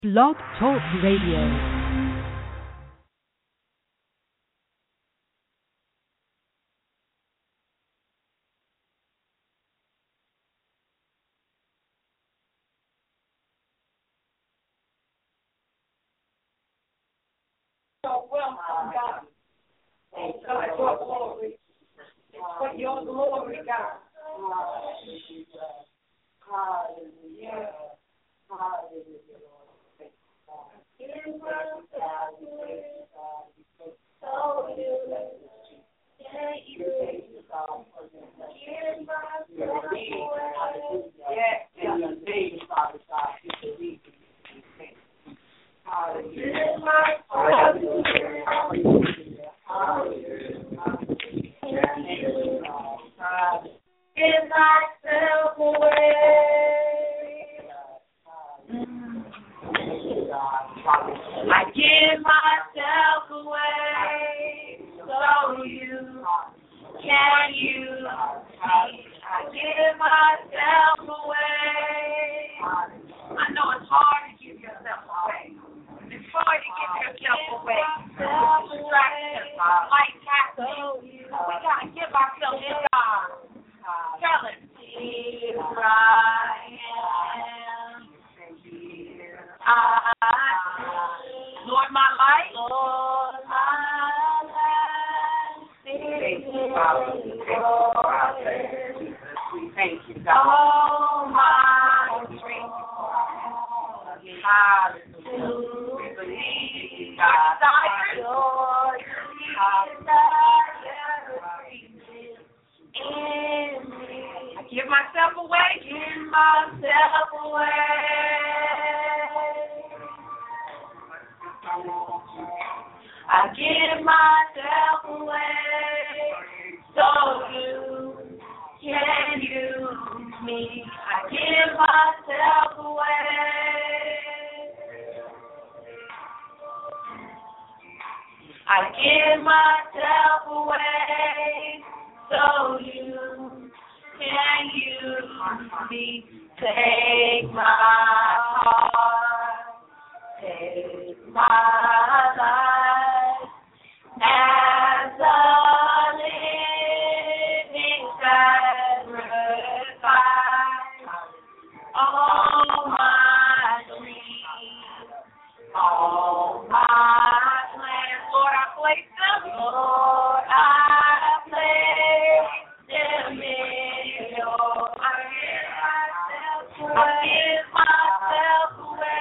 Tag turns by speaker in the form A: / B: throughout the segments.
A: Blog Talk Radio.
B: So welcome, God. And God, your glory. It's for your glory, God. Hallelujah. Hallelujah. Give myself away. I give myself away so you can use me. I give myself away. I know it's hard to give yourself away. It's hard to give yourself away. Distractions, life happening. We gotta give ourselves to God. Tell him. Here I am. Lord, my life. Lord, my life. Thank you, Father. Thank you, God. Oh, my strength. Hallelujah. We believe God. Lord, I give myself away. Give myself away. I give myself away so you can use me. I give myself away. I give myself away so you can use me. Take my heart, take my life as a living sacrifice. All my dreams, all my plans, Lord, I place them. Lord, I place them in your hands. I give myself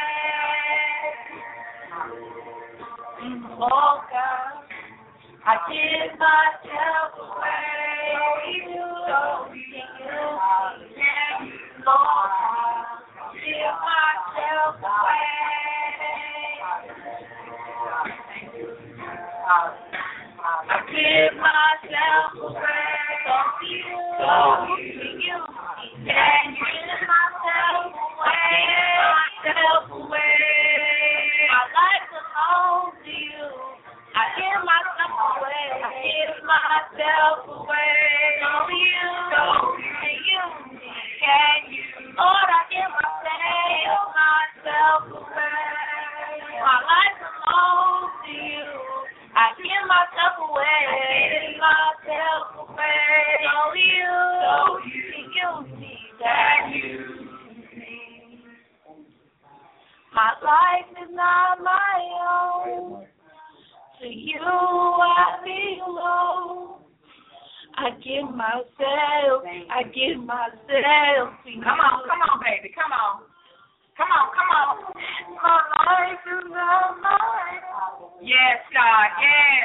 B: away. Oh God, I give myself away. So you can, Lord, I give myself away. I give myself away. So you can give myself away. Myself away. My life belongs to you. I give myself away. I give myself away. So you can you, Lord, I give myself away. My life belongs to you. I give myself away. I give myself away. So you can use me. My life is not my own. To you I belong. I give myself to you. Come on, baby, come on. Come on. My life is not mine. Yes, God, yes.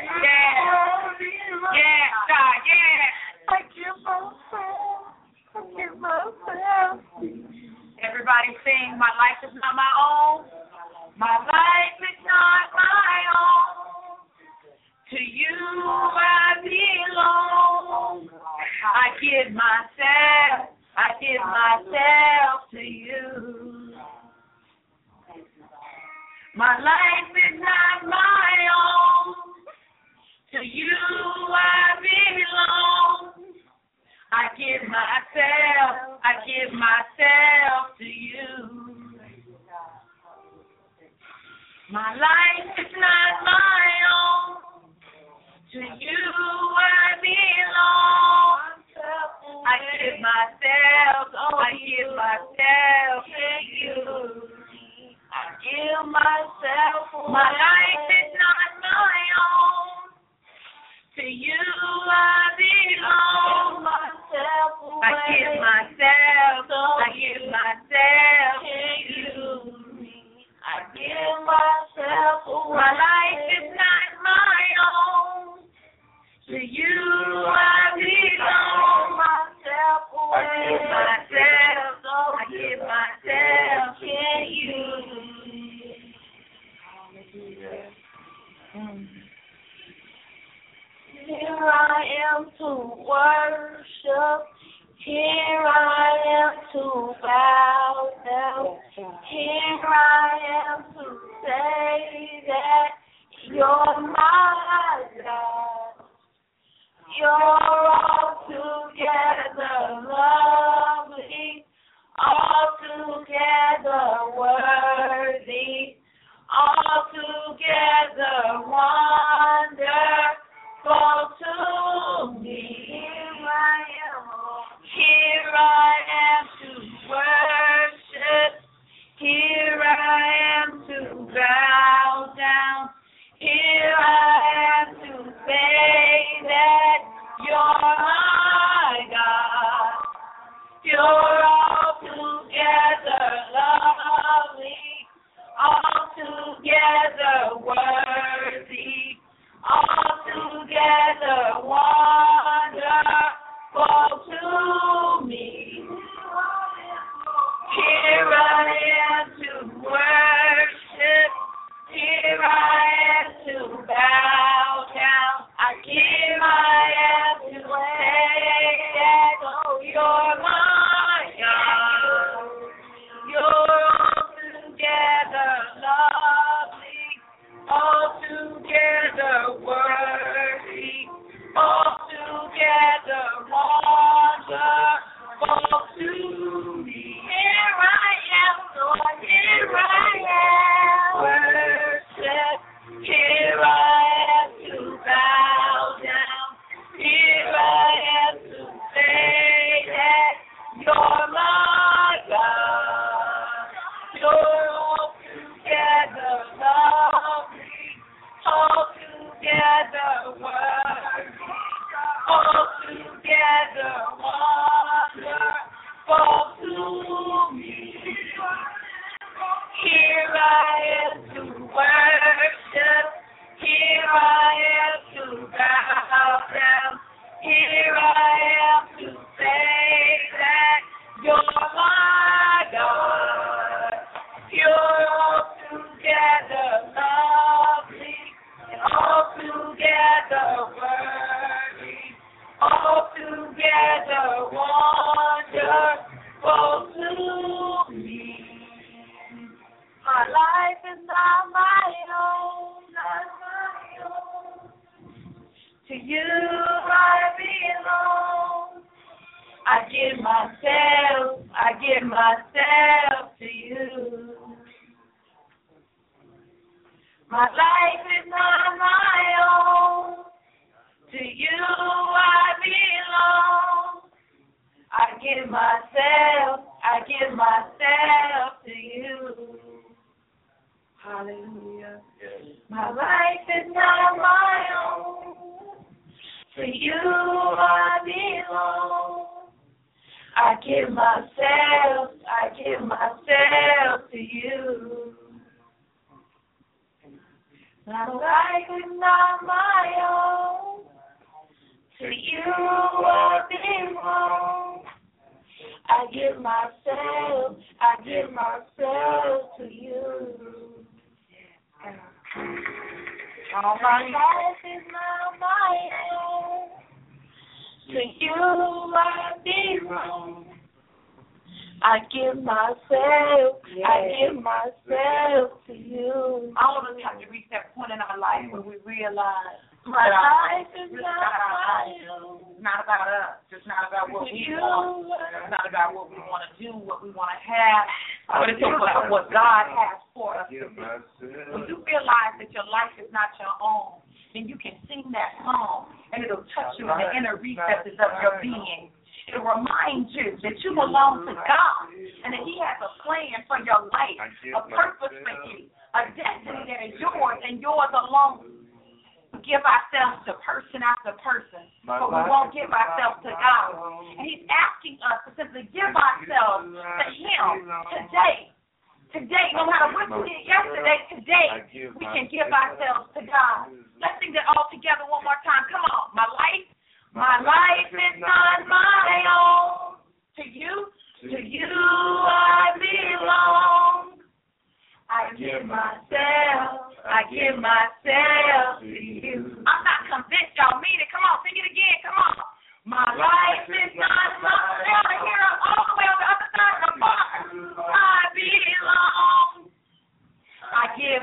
B: Yes, God, yes. I give myself. Everybody sing, my life is not my own. My life is not my own. To you I belong. I give myself to you. My life is not my own. To you I belong. I give myself to you. My life is not my own. To you I belong. I give myself to you. I give myself away. My life is not my own. To you I belong. I give myself to you. I give myself away. My life is not my own. To you I belong. I give myself to you. Here I am to worship. Here I am to bow down. Here I am to say that you're my God. You're altogether lovely, altogether worthy, altogether wonderful to me. Here I am to worship. Here I am to bow down. Here I am to say that you're my God. You're altogether lovely, altogether worthy, altogether wonderful to me. Here I am to worship. Here I am to bow down. Here I am to say that you're my God. You're altogether lovely, altogether worthy, altogether wonderful to me. Here I am, Lord, here I am. Worship. Here I am to bow down. Here I am to say that you're my God. You're altogether lovely, altogether worthy, altogether wonderful to me. Here I am to worship. Here I am to bow down. Here I am to say that you're my God. You're altogether lovely, altogether worthy, altogether wonderful to me. My life is not my own, not my own. To you I belong. I give myself to you. My life is not my own. To you I belong. I give myself to you. Hallelujah. Yes. My life is not my own. To you I belong. I give myself to you. My life is not my own. To you I belong. I give myself to you. All my life is not my own. To you I belong. I give myself to you. All of us have to reach that point in our life where we realize my life is not my own. It's not about us. It's not about what we want. It's not about what we want to do, what we want to have. But it's about what God has for us. When you realize that your life is not your own, then you can sing that song, and it'll touch you in the inner recesses of your being. It'll remind you that you belong to God and that He has a plan for your life, a purpose for you, a destiny that is yours and yours alone. We give ourselves to person after person, but we won't give ourselves to God. And He's asking us to simply give ourselves to Him today. Today, no matter what you did yesterday, today we can give ourselves to God. Let's sing that all together one more time. Come on. My life is not my own. To you I belong. I give myself to you. I'm not convinced y'all mean it. Come on, sing it again. Come on. My life is not my own. Here all the way on the other side of the bar. I belong. I give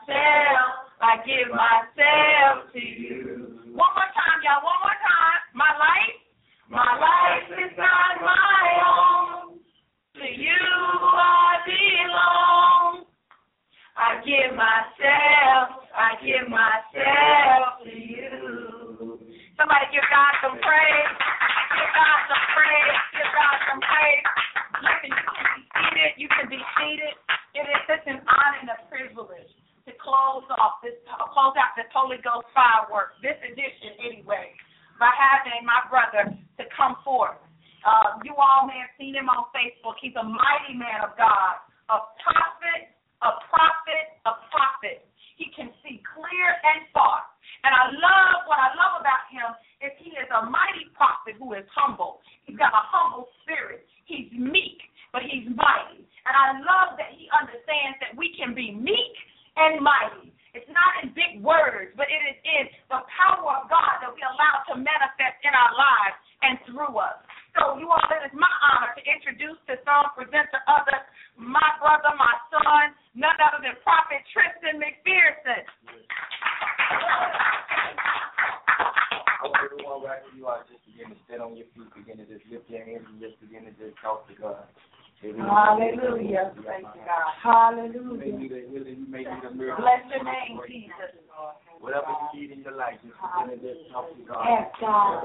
B: myself to you. One more time, y'all. One more time. My life is not my own. To you I belong. I give myself to you. Somebody give God some praise. Give God some praise. Give God some praise. You can be seated. It is such an honor and a privilege to close out this Holy Ghost fireworks, this edition anyway, by having my brother to come forth. You all may have seen him on Facebook. He's a mighty man of God, a prophet. He can see clear and far. And what I love about him is he is a mighty prophet who is humble. He's got a humble spirit. He's meek, but he's mighty. And I love that he understands that we can be meek and mighty. It's not in big words, but it is in the power of God that we allow to manifest in our lives and through us. So you all, it is my honor to introduce to some, present to others, my brother, my son, none other than Prophet Tristan McPherson.
C: I want everyone right where you are just begin to stand on your feet, begin to just lift your hands and just begin to just talk to God.
B: Hallelujah. Thank you, God. Hallelujah.
C: You may need a miracle.
B: Bless your name, Jesus.
C: Whatever you need in your life, just begin to just talk to God.
B: Yes, God.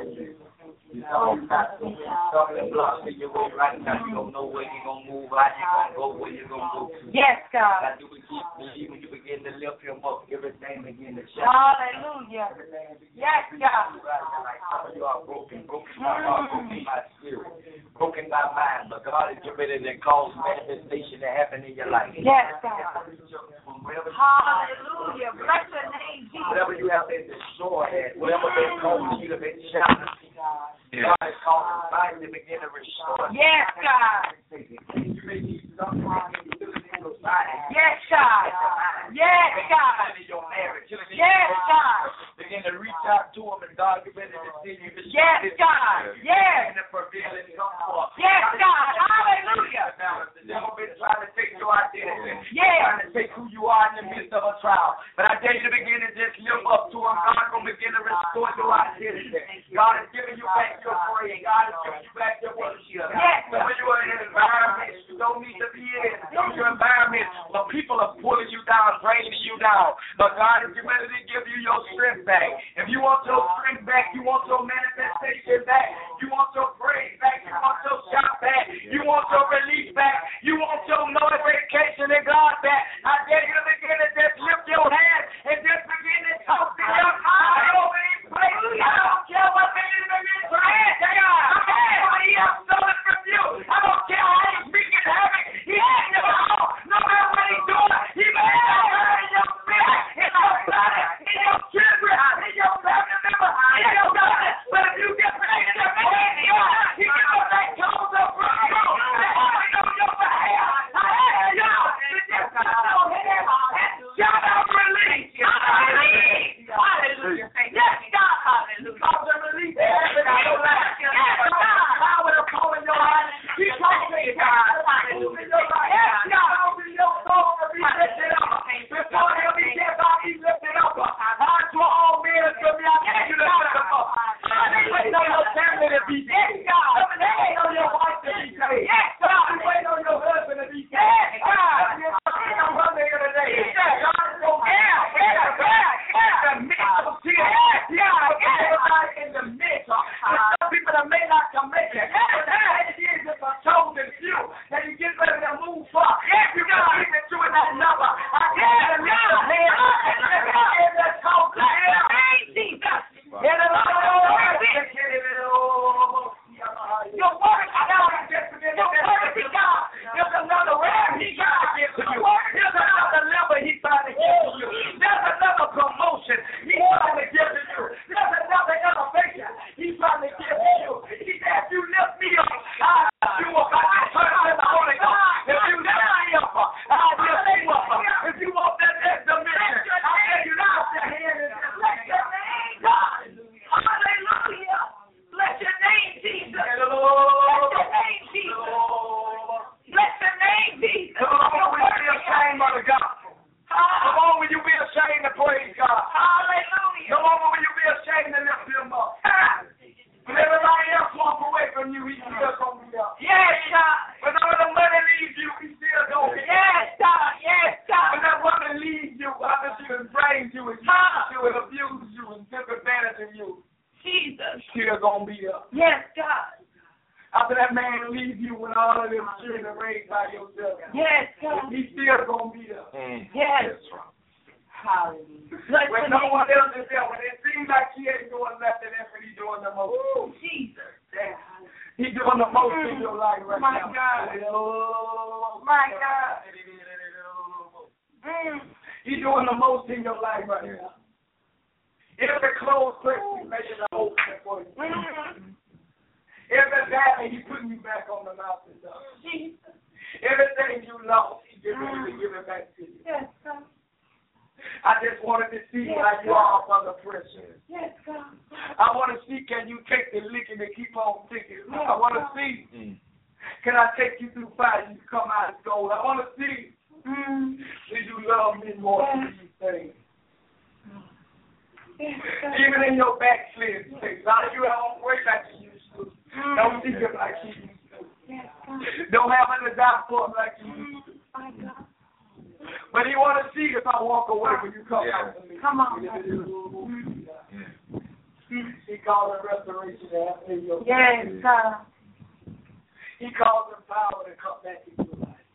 C: Something blocks in your way right now. You don't know where you're going to move, how you're going to go, where you're going to go to.
B: Yes, God.
C: Like you believe when you begin to lift him up, everything begin to shout.
B: Hallelujah. Yes, God.
C: Some of you are broken by heart, broken by spirit, broken by mind, but God is getting ready to cause manifestation to happen in your life.
B: Yes, God. Hallelujah. Bless your name, Jesus.
C: Whatever you have been destroyed at, whatever been causing you to be shattered, God is causing life to begin to restore.
B: Yes, God. Yes, God. Yes, God. Yes, God.
C: Begin to reach out to him, and God is ready to see you.
B: Yes, God. Yes. Yes, God. Hallelujah.
C: The devil been trying to take your identity.
B: Yes.
C: Trying to take who you are in the midst of a trial. But I dare you to begin to just live up to him. God will begin to restore your identity. God is giving you back your praise. God is giving you back your worship.
B: Yes.
C: So when you are in an environment you don't need to be in, your environment where people are pulling you down, draining you down. But God is getting ready to give you your strength back. If you want your strength back, you want your manifestation back, you want your praise back, you want your shout back, you want your release back, you want your notification in God back, I dare you to begin to just lift your hand and just begin to talk to your God over these places. I don't care what they begin to ask. He has stolen from you. I don't care how he's wreaking havoc. He ain't never all. No matter what he's doing, he may have in your spirit, in your body, in your children, in your family member, in your daughter. But if you get paid in your hand, he can go back to the front row and on your behalf. I ask y'all to just put your head and shamed you and used you and abused you and took advantage of you.
B: Jesus.
C: Still gonna be there.
B: Yes, God.
C: After that man leave you when all of them children raised by yourself.
B: Yes, God.
C: He's still gonna be there.
B: Yes. Hallelujah.
C: When no one else is there, when it seems like he ain't doing nothing, that's when he's doing the most.
B: Oh, Jesus.
C: He's doing the most in your life right
B: My
C: now.
B: God. My God.
C: He's doing the most in your life right now. Every closed place, he's making an opening for you. Every valley, he's putting you back on the mountaintop. Everything you lost, he's getting ready to give it back to you.
B: Yes, God.
C: I just wanted to see how you are under pressure.
B: Yes, God.
C: I want to see, can you take the licking and keep on ticking? I want to see, can I take you through fire and you come out as gold? I want to see, do you love me more than these things? Even in your backslid state, God, you don't pray like you used to. Don't seek him like you used to. Don't have a desire for him like you used to. But he want to see if I walk away when you come out to me.
B: Come on.
C: He calls it restoration to happen in your life.
B: Yes, God.
C: He calls it power to come back in your life.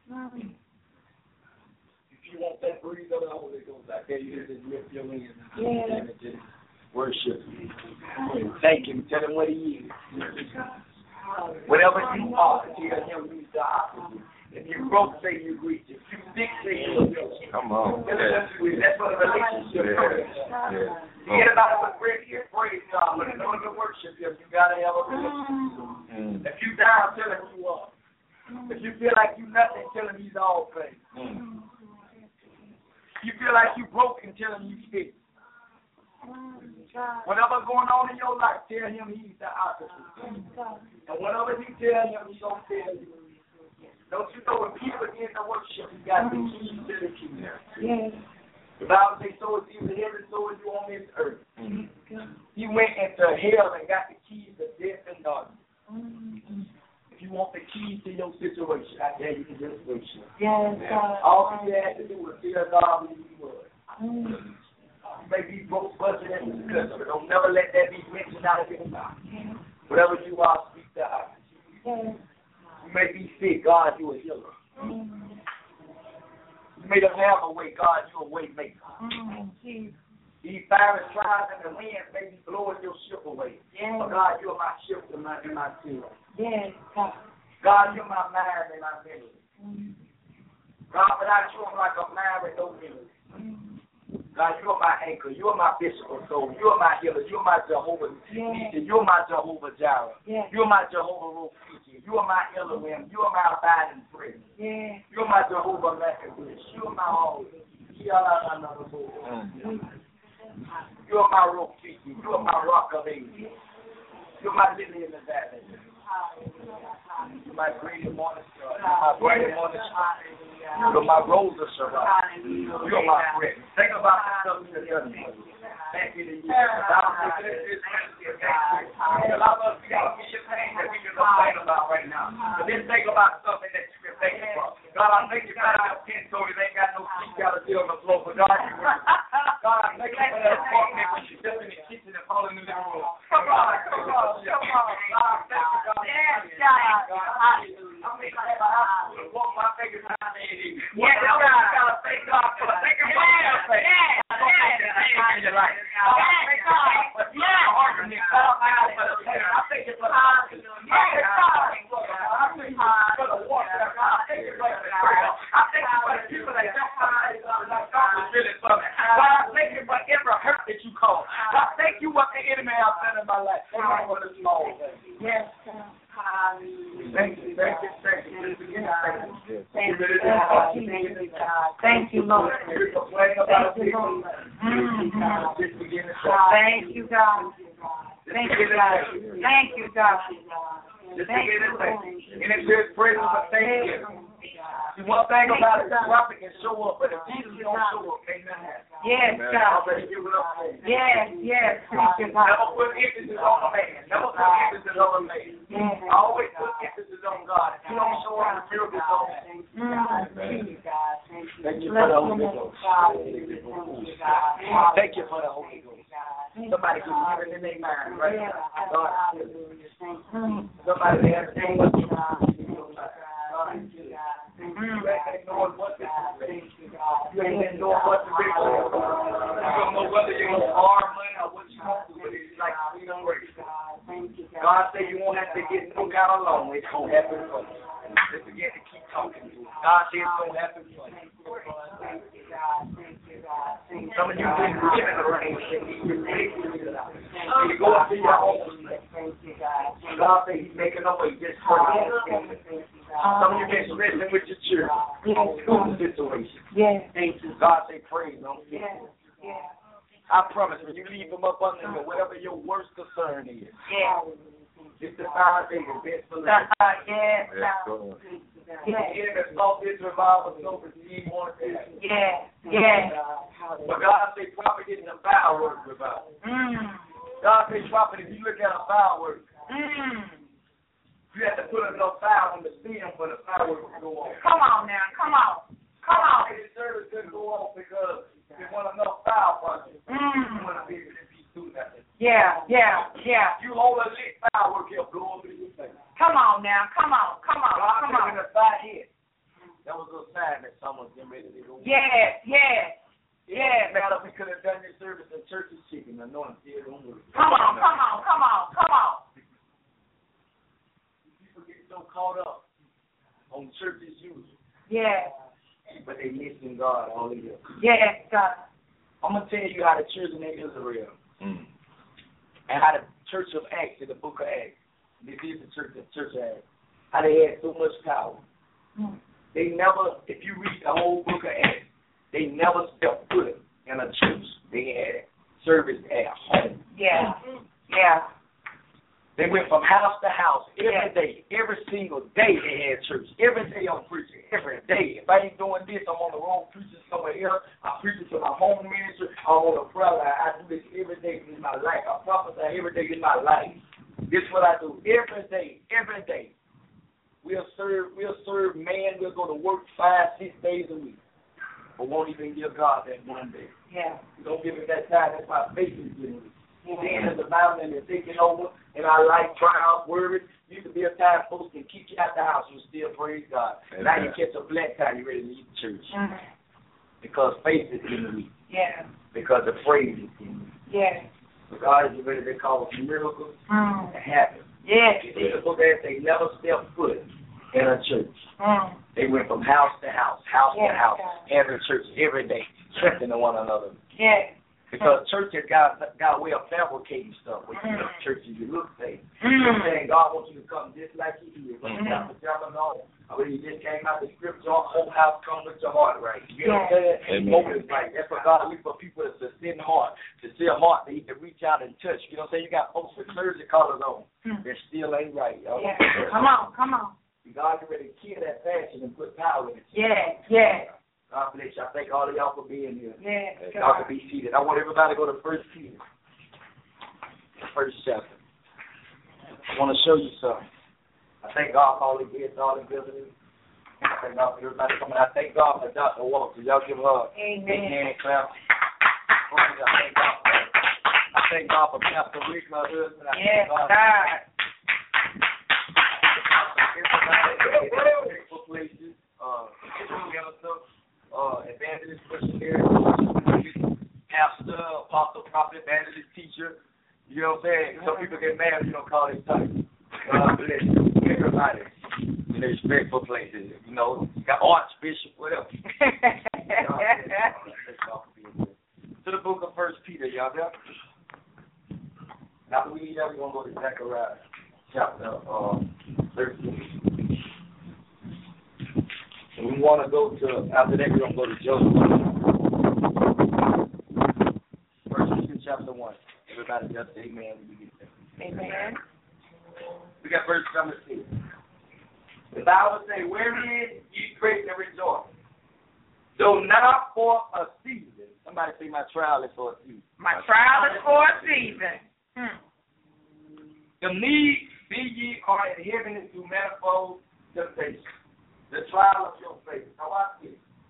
C: If you want that breeze of the Holy Ghost, I tell you, just lift your hands.
B: Yes.
C: Just worship him. Thank him. Tell him what he is. Whatever you are, tell him he's God. If you broke, say you reach. If you sick, say you heal.
D: Come on.
C: That's what a relationship is. Anybody with prayer here, praise God. But in order to worship him, you got to have a relationship. If you down, tell him you are. If you feel like you nothing, tell him he's all things. You feel like you broken, tell him you sick. Whatever's going on in your life, tell him he's the opposite. And whatever you tell him, he's going to tell you. Don't you know when people begin to worship, you got the keys to the kingdom.
B: Yes.
C: The Bible says, so is you in heaven, so is you on this earth. He went into hell and got the keys to death and darkness. If you want the keys to your situation, I tell you to just worship.
B: Yes, God.
C: All you had to do was tell God who you were. You may be broke, busted, and disgusted, but don't never let that be mentioned out of your mouth. Whatever you are, speak to us.
B: Yes.
C: You may be sick, God, you a healer. You may not have a way, God, you a way maker. These fiery trials and the wind may be blowing your ship away.
B: Yes.
C: But God, you're my ship and my seal.
B: Yes, God.
C: God, you're my mind and my memory. God, without you, I'm like a man with no memory. God, you're my anchor. You're my bishop of soul. You're my healer. You're my Jehovah.
B: Yes.
C: You're my Jehovah Jireh.
B: Yes.
C: You're my Jehovah Rofiki. You're my Elohim. You're my abiding friend.
B: Yes.
C: You're my Jehovah Mekadesh. You're my all. You're my Rofiki. You're my rock of ages. You're my lily in the valley. You're my great morning star. You're my bright morning star. You're my rose of Sharon. You're my friend. Think about the stuff you've done. Thank you to you. A lot of us, we got to be your pain that we can complain about right now. But then think about something that you can thank you for. God, I thank you for that 10 toes. They ain't got no seat got to sit on the floor. But God, you work. God, I thank you for that apartment when you step in the kitchen and fall in the living room. Come on. God, thank you, God.
B: Yes, God.
C: Hallelujah. I'm making that house to walk my fingers down there.
B: Yes, God.
C: Thank God for it. Thank you for everything. In your life. Thank God for the argument. I thank you for the argument. I thank you for the water. I thank you for the prayer. I thank you for the people that just God was really for me. God, I thank you for every hurt that you caused. God, thank you what the enemy has done in my life. Thank you for the small things.
B: Yes, God.
C: Thank you. Thank you.
B: Thank you, Lord. Thank you, Lord. Thank you, God. Thank you, God. Thank you, God. Thank you, Lord.
C: And it says praise for thanksgiving. See, one thing about it, the prophet can show up, but if Jesus don't show up, ain't nothing happen.
B: Yes, God. Yes. Thank you, God.
C: Never put emphasis on a man. Never put emphasis on a man.
B: Yes.
C: I always put emphasis on God. If you don't show up, the miracles don't happen.
B: Thank you, God.
C: Thank you for the Holy Ghost. Thank you for the Holy Ghost. Somebody can hear it in their mind right now. God, somebody has to say what you ain't knowing what to do. You ain't knowing what to do. You don't know whether you're going to borrow money or what you want to do. It's like freedom grace. God said you won't have to get no kind of loan. It's going to happen for you. Just forget to keep talking to you. God said it's going to happen for you. Some of you been given the rain. You go up to your home. God said he's making a way just for you. Some of you been wrestling with your children. School situation. God say praise them. I promise when you leave them up under you, whatever your worst concern is. It's the power thing the best for life. The enemy thought this revival was over to he wanted that. But God said prophet isn't a fireworks revival. God said prophet, if you look at a firework, you have to put enough fire on the stem for the fireworks to go off.
B: Come on now, come on.
C: The service couldn't go off because there wasn't enough fire for you. You want to be able to do nothing.
B: You
C: hold a lit firework, he'll blow up in your face.
B: Come on now, come on.
C: God put him in a fire head. That was a sign that someone's getting ready to go. Matter we could have done this service in church's chicken. I know I'm still don't work.
B: Come on.
C: People get so caught up on church's use. But they missing God all the year.
B: God.
C: I'm going to tell you how the children of Israel and how the church of Acts, in the book of Acts, this is the church of Acts, how they had so much power. They never, if you read the whole book of Acts, they never stepped foot in a church. They had service at home. They went from house to house every day. Every single day they had church. Every day I'm preaching. Every day. If I ain't doing this, I'm on the road preaching somewhere else. I'm preaching to my home ministry. I'm on the prayer line. I do this every day in my life. I prophesy every day in my life. This is what I do every day. Every day. We'll serve man. We'll go to work 5, 6 days a week. But won't even give God that one day. We don't give it that time. That's why faith is getting weak. Sin is abounding and taking over in our life, trials, worries. Used to be a time folks can kick you out the house, you still praise God. Amen. Now you catch a black tie, you ready to leave the church. Because faith is getting weak. Because the praise is getting weak. So God is ready to cause miracles to happen. The book that they never stepped foot in a church. They went from house to house, every church, every day, strengthening one another. Because churches got a way of fabricating stuff. When you look at churches, you look safe. Saying God wants you to come just like He is. When you got pajamas on, or when you just came out the scripture, whole house come with your heart right. You know what I'm saying? Right. That's what God looks for people to send heart, to see a heart that He can reach out and touch. You know what I'm saying? You got folks with clergy colors on. That still ain't right, y'all.
B: Come on.
C: God is ready to kill that fashion and put power in it. God bless you. I thank all of y'all for being here. Y'all can be seated. I want everybody to go to 1 Peter, the first chapter. I want to show you something. I thank God for all the kids, all the visitors. I thank God for everybody coming. I thank God for Dr. Walker. Y'all give her a big hand clap. I thank God for Pastor Rick, my husband. I thank God. Everybody for places. Evangelist, missionary, pastor, apostle, prophet, evangelist, teacher. You know what I'm saying? Some people get mad if you don't call this title. God bless you. Everybody in their respectful places. You know, you got archbishop, whatever. To the book of 1 Peter, y'all there? Now, we need that. We're going to go to Zechariah chapter 13. We want to go to, after that, we're going to go to Joseph. 1 Peter chapter 1. Everybody just say amen.
B: Amen.
C: We got verse number 6. The Bible says, wherein ye greatly rejoice, though not for a season. Somebody say, my trial is for a season.
B: My trial is for a season.
C: The need be ye are in heaven through manifold temptation. The trial of your faith. Now watch this.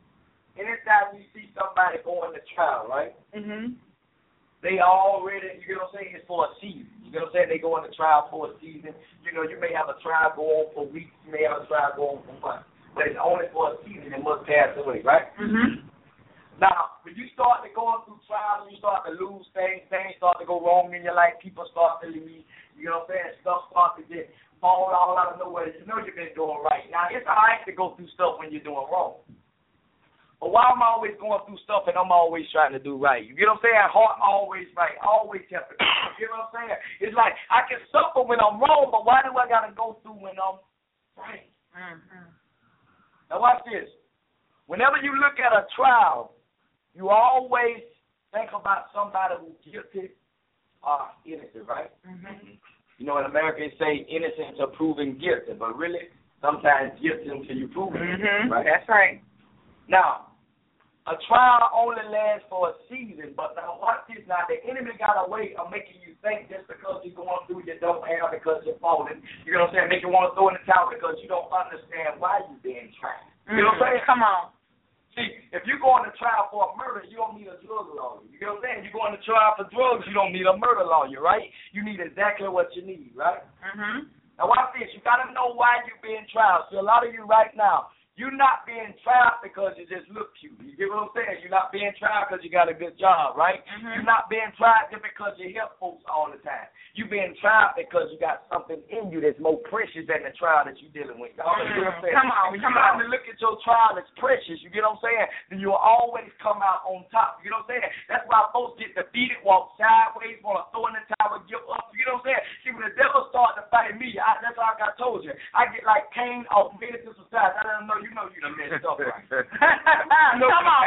C: anytime you see somebody going to trial, right?
B: Mhm.
C: They already, you get what I'm saying, it's for a season. You get what I'm saying? They go into trial for a season. You know, you may have a trial go on for weeks, you may have a trial go on for months. But it's only for a season, it must pass away, right?
B: Mhm.
C: Now, when you start to going through trials, you start to lose things start to go wrong in your life, people start to leave, you know what I'm saying? Stuff starts to get fall all out of nowhere. You know you've been doing right. Now, it's all right to go through stuff when you're doing wrong. But why am I always going through stuff and I'm always trying to do right? You get what I'm saying? Heart always right, always helping. You get what I'm saying? It's like I can suffer when I'm wrong, but why do I got to go through when I'm right?
B: Mhm.
C: Now watch this. Whenever you look at a trial, you always think about somebody who's guilty or innocent, right?
B: Mhm.
C: You know, in America they say innocent until proven guilty, but really sometimes guilty until you prove it, right?
B: That's right.
C: Now, a trial only lasts for a season, but now watch this. Now, the enemy got a way of making you think just because you're going through, you don't have because you're falling. You know what I'm saying? Make you want to throw in the towel because you don't understand why you're being tried. You know what I'm saying?
B: Come on.
C: See, if you go on to trial for a murder, you don't need a drug lawyer. You know what I'm saying? You go on to trial for drugs, you don't need a murder lawyer, right? You need exactly what you need, right?
B: Mhm.
C: Now watch this. You got to know why you're being tried. See, a lot of you right now, you're not being tried because you just look cute. You get what I'm saying? You're not being tried because you got a good job, right? You're not being tried just because you help folks all the time. You're being tried because you got something in you that's more precious than the trial that you're dealing with. Y'all know what I'm saying?
B: Come on,
C: when
B: come
C: you
B: on.
C: to look at your trial as precious, you get what I'm saying? Then you'll always come out on top. You know what I'm saying? That's why folks get defeated, walk sideways, want to throw in the towel, give up. You know what I'm saying? See, when the devil starts to fight me, that's like I told you. I get like Cain off medicine society. I don't know. You know you done messed up, right?
B: Come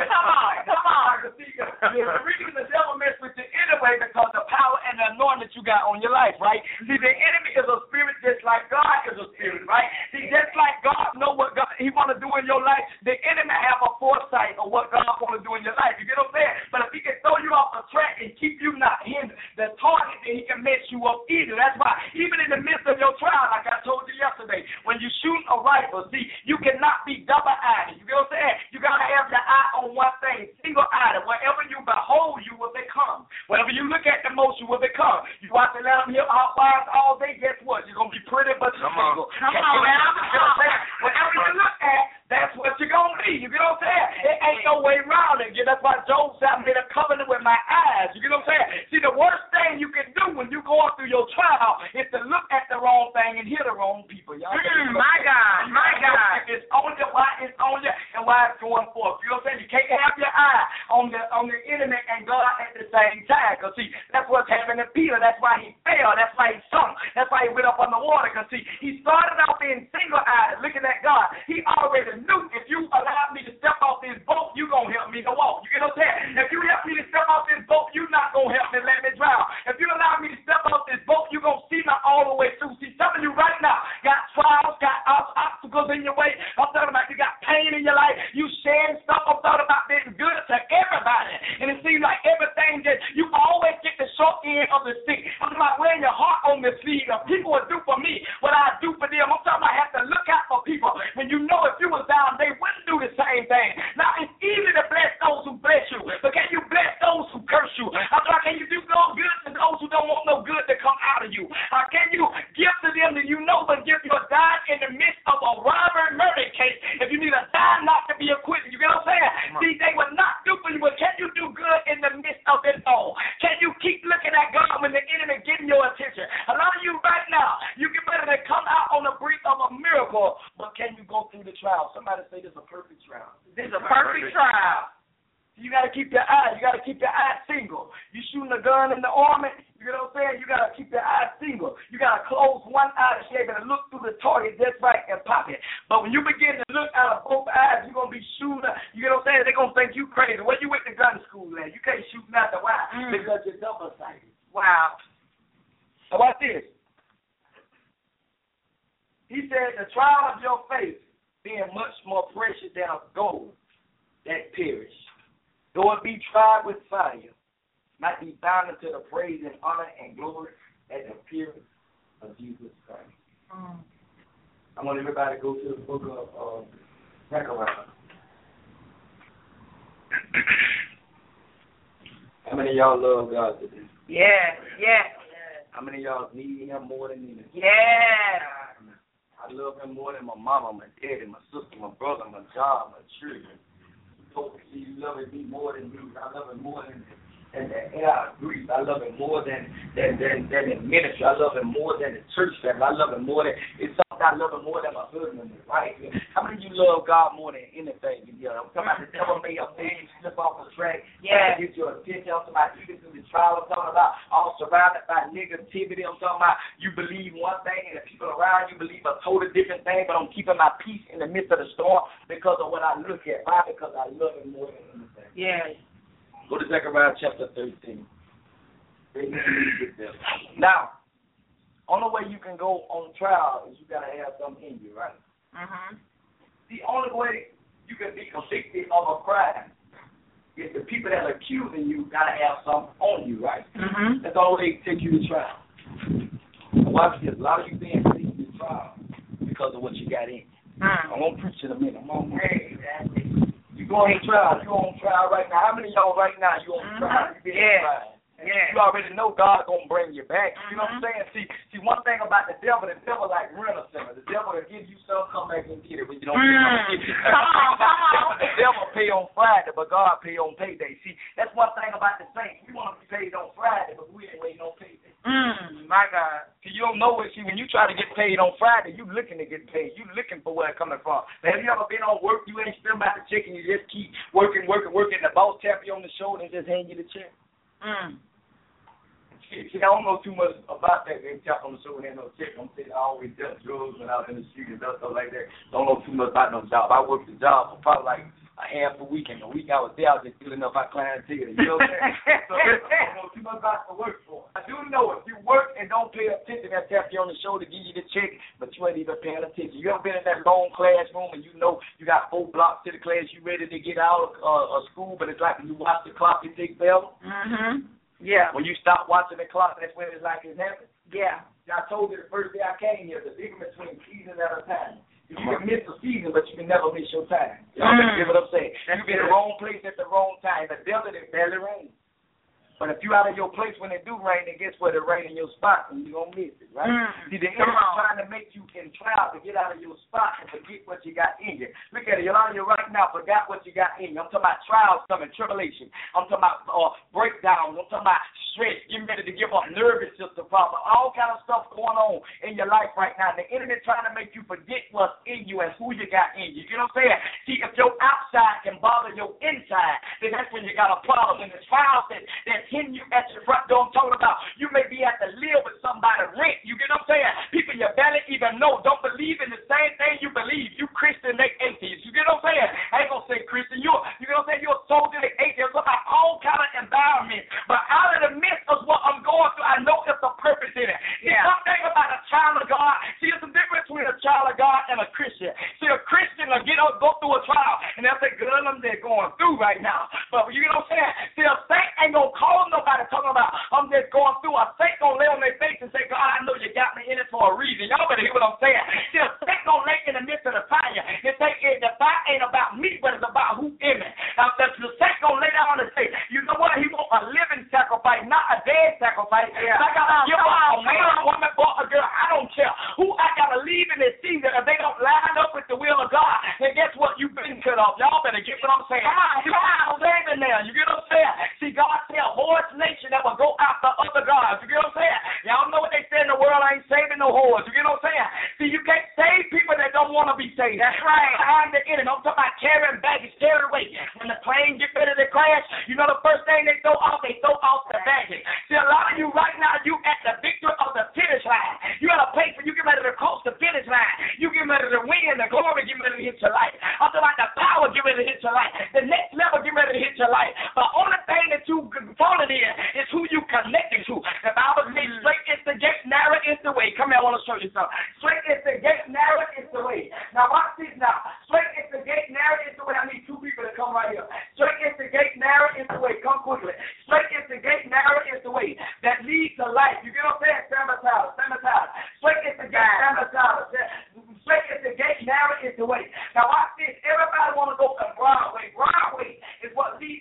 B: on.
C: The reason the devil mess with you anyway because the power and the anointing that you got on your life, right? See, the enemy is a spirit just like God is a spirit, right? See, just like God know what God He want to do in your life, the enemy have a foresight of what God want to do in your life. You get what I'm saying? But if he can throw you off the track and keep you not hindered, the target, then he can mess you up either. That's why even in the midst of your trial, like I told you yesterday, when you shoot a rifle, see, you cannot be double-eyed. You get what I'm saying? You got to have your eye on one thing, single-eyed. Whatever you behold, you will become. Whatever you look at the most, you will become. You watch the let them hear housewives all day, guess what? You're going to be pretty, but you're single.
B: Come on, man.
C: Whatever you look at, that's what you're going to be. You get what I'm saying? It ain't no way around it. That's why Job said, I made a covenant with my eyes. You get what I'm saying? See, the worst thing you can do when you go through your trial is to look at the wrong thing and hear the wrong people. Y'all
B: My God.
C: It's on you, why it's on you, and why it's going forth. You know what I'm saying? You can't have your eye on the enemy and God at the same time. Because, see, that's what's happening to Peter. That's why he fell. That's why he sunk. That's why he went up on the water. Because, see, he started out being single-eyed, looking at God. He already knew if you allow me to step off this boat, you're going to help me to walk. You get what I'm saying? If you help me to step off this boat, you're not going to help me let me drown. If you allow me to step off this boat, you're going to see me all the way through. See, some of you right now got trials, got obstacles in your way. I'm talking about you got pain in your life. You sharing stuff. I'm talking about being good to everybody. And it seems like everything that you always get the short end of the stick. I'm talking about wearing your heart on the sleeve. People will do for me what I do for them. I'm talking about I have to look out for people. When you know if you was down, they wouldn't do the same thing. Now, it's easy to bless those who bless you, but can you bless those who curse you? I'm like, can you do no good to those who don't want no good to come out of you? Can you give to them that you know but give your dime in the midst of a robbery murder case? If you need a dime not to be acquitted, you get what I'm saying? See, they will not do for you, but can you do good in the midst of it all? Can you keep looking at God when the enemy getting your attention? A lot of you right now, you get ready to come out on the brink of a miracle, but can you go through the trial? Somebody say this is a perfect trial.
B: This is a perfect trial.
C: You got to keep your eye. You got to keep your eye single. You shooting a gun in the army, you know what I'm saying? You got to keep your eye single. You got to close one eye to be able to look through the target just right and pop it. But when you begin to look out of both eyes, you're going to be shooting. You know what I'm saying? They're going to think you crazy. Where you went to gun school at? You can't shoot nothing. Why? Because you're double-sighted.
B: Wow.
C: Now watch this. He said, the trial of your faith being much more precious than of gold that perish, though it be tried with fire, might be bound unto the praise and honor and glory at the appearance of Jesus Christ. I want everybody to go to the book of Zechariah. How many of y'all love God today?
B: Yes, yes.
C: How many of y'all need Him more than anything?
B: Yes.
C: I love Him more than my mama, my daddy, my sister, my brother, my job, my children. You love me more than me. I love Him more than the air I breathe. I love Him more than the ministry. I love Him more than the church family. I love Him more than it's something. I love Him more than my husband and wife. How many of you love God more than anything? You know, I'm talking about the devil may have made you slip off the track.
B: Yeah.
C: Get your attention. I'm talking about even through the trial. I'm talking about all surrounded by negativity. I'm talking about you believe one thing and the people around you believe a totally different thing. But I'm keeping my peace in the midst of the storm because of what I look at. Why? Because I love Him more than anything.
B: Yes.
C: Go to Zechariah chapter 13. Now, only way you can go on trial is you got to have something in you, right?
B: Mm-hmm.
C: The only way you can be convicted of a crime is the people that are accusing you got to have something on you, right?
B: Mm-hmm.
C: That's the only way they take you to trial. Watch this. A lot of you being taken to trial because of what you got in. I'm going to preach in a minute. I'm on You go on trial. You on trial right now. How many of y'all right now you on trial? You being trial.
B: Yeah.
C: You already know God gonna bring you back. You know what I'm saying? See, one thing about the devil like rental center. The devil will give you some, come back and get it when you don't get it. The devil pay on Friday, but God pay on payday. See, that's one thing about the saints. We want to be paid on Friday, but we ain't waiting on payday.
B: My God.
C: See, you don't know it. See, when you try to get paid on Friday, you looking to get paid. You looking for where it's coming from. But have you ever been on work? You ain't spend about the check and you just keep working. And the boss tap you on the shoulder and just hand you the check. See, I don't know too much about that. They tap on the shoulder and no check. I'm saying I always dealt drugs when I was in the street and stuff like that. Don't know too much about no job. I worked the job for probably like a half a week, and the week I was there, I was just filling up my clientele. You know what I'm saying? So I don't know too much about the work for. I do know if you work and don't pay attention, that tap you on the shoulder, give you the check, but you ain't even paying attention. You ever been in that long classroom and you know you got 4 blocks to the class, you ready to get out of school, but it's like when you watch the clock, it takes forever? Yeah. When you stop watching the clock, that's when it's like it's happening. Yeah. I told you the first day I came here, the difference between season and a time. You can miss a season, but you can never miss your time. Y'all get what I'm saying? You be in the wrong place at the wrong time. The devil, it barely rains. But if you out of your place when it do rain, then guess what? It rain in your spot, and you're going to miss it, right? See, the enemy is trying to make you in trial to get out of your spot and forget what you got in you. Look at it. A lot of you right now forgot what you got in you. I'm talking about trials coming, tribulation. I'm talking about breakdowns. I'm talking about stress, getting ready to give up, nervous system problem, all kind of stuff going on in your life right now. The enemy trying to make you forget what's in you and who you got in you. You know what I'm saying? See, if your outside can bother your inside, then that's when you got a problem. And the trials that's hitting you at your front door, I'm talking about you may be at the live with somebody rent. You get what I'm saying? People you barely even know don't believe in the same thing you believe. You Christian, they atheists. You get what I'm saying? I ain't gonna say Christian. You get what I'm saying? You're a soldier, they atheists. About all kind of environment. But out of the midst of what I'm going through, I know there's a purpose in it. Yeah. Something about a child of God. See, there's a difference between a child of God and a Christian. See, a Christian will go through a trial, and they'll say, girl, I'm just going through right now. But you know what I'm saying? See, a saint ain't gonna call nobody talking about, I'm just going through. A saint gonna lay on their face and say, God, I know you got me in it for a reason. Y'all better hear what I'm saying. See, a saint gonna lay in the midst of the fire and say, the fire ain't about me, but it's about who in me. Now, the saint gonna lay down and say, you know what? He want a living sacrifice, not a dead sacrifice. Yeah. I gotta give up a man, woman, boy, a girl. I don't care who I gotta leave in this season if they don't line up with the will of God. And guess what? You've been cut off. Y'all better get what I'm saying. I'm saving now. You get what I'm saying? See, God said a horse nation that will go after other gods. You get what I'm saying? Y'all know what they say in the world, I ain't saving no whores. You get what I'm saying? See, you can't save people that don't want to be saved. That's right. I'm the enemy. I'm talking about carrying baggage, carrying weight. When the plane get ready to crash, you know the first thing they throw off the baggage. See, a lot of you right now, you at the victory of the finish line. You got to pay for, you get ready to cross the finish line. You get ready to win, the glory get ready to hit your life. I'm talking about the power get ready to hit your life. The next level get ready to hit your life. But only thing that you falling in is who you connected to. The Bible says straight is the gate, narrow is the way. Come here, I want to show you something. Straight is the gate, narrow is the way. Now watch this now. Straight is the gate, narrow is the way. I need 2 people to come right here. Straight is the gate, narrow is the way. Come quickly. Straight is the gate, narrow is the way that leads to life. You get what I'm saying? Sambatala. Straight is the gate, Sambatala. Straight is the gate, narrow is the way. Now watch this. Everybody want to go to Broadway. Broadway is what leads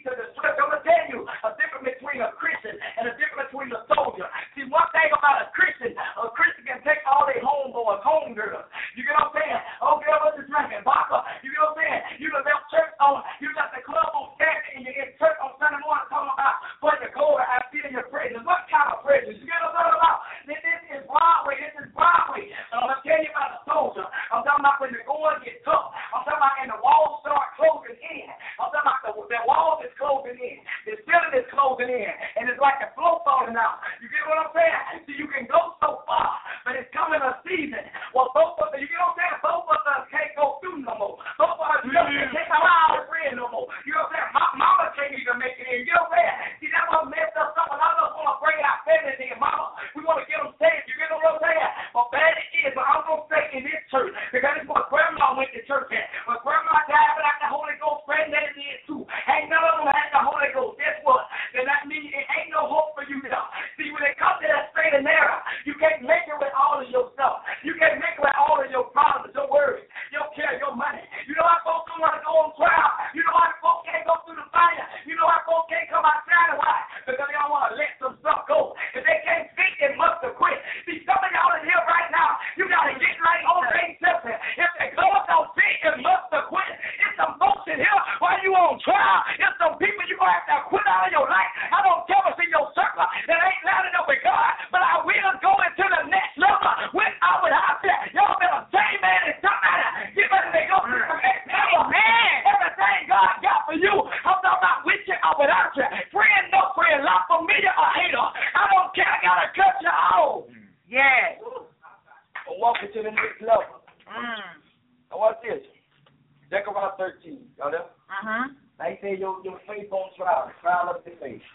C: talking about? For your glory, I feel your presence. What kind of presence? You get what I'm talking about? This is Broadway. This is Broadway. And I'm going to tell you about a soldier. I'm talking about when the going gets tough. I'm talking about and the walls start closing in. I'm talking about the walls is closing in. The ceiling is closing in. And it's like the floor falling out. You get what I'm saying? So you can go so far, but it's coming a season. Well, both of us, you get what I'm saying? Both of us can't go through no more. Both of us can't take our house friend no more. You know what I'm saying? My mama can't even make it in. You know what I'm saying? See, that's what messed up something. A lot of us want to bring our family in, mama. We want to get them saved. You get what I'm saying? But bad it is, but I'm going to say in this church, because it's what grandma went to church at. But grandma died without the Holy Ghost, granddaddy did too. Ain't none of them had the Holy Ghost. Guess what? Then that means it ain't no hope for you now. See, when they come to that straight and narrow, you can't make it with all of your stuff. You can't make it with all of your problems, your worries, your care, your money. You know why folks don't want to go on trial? You know why folks can't go through the fire? You know why folks can't come outside? Why? Because they don't want to let some stuff go. If they can't think, they must have quit. See, some of y'all in here right now, you got to get right on themselves. If the God don't think, it must have quit. It's some folks in here while you on trial. It's some people you going to have to quit out of your life. I don't tell us in your circle that ain't lining up with God, but I will go into the next level with our house. Y'all better say, man, and somebody get ready to go to the next level. Man, everything God got for you, I'm talking about with you or without you. Friend, no friend, love, familiar or hater. I don't care. I got to cut you off.
B: Yes.
C: I'm walking to the next level. Now watch this. Zechariah 13. Y'all there? Now he said your faith on trial. Trial of your faith.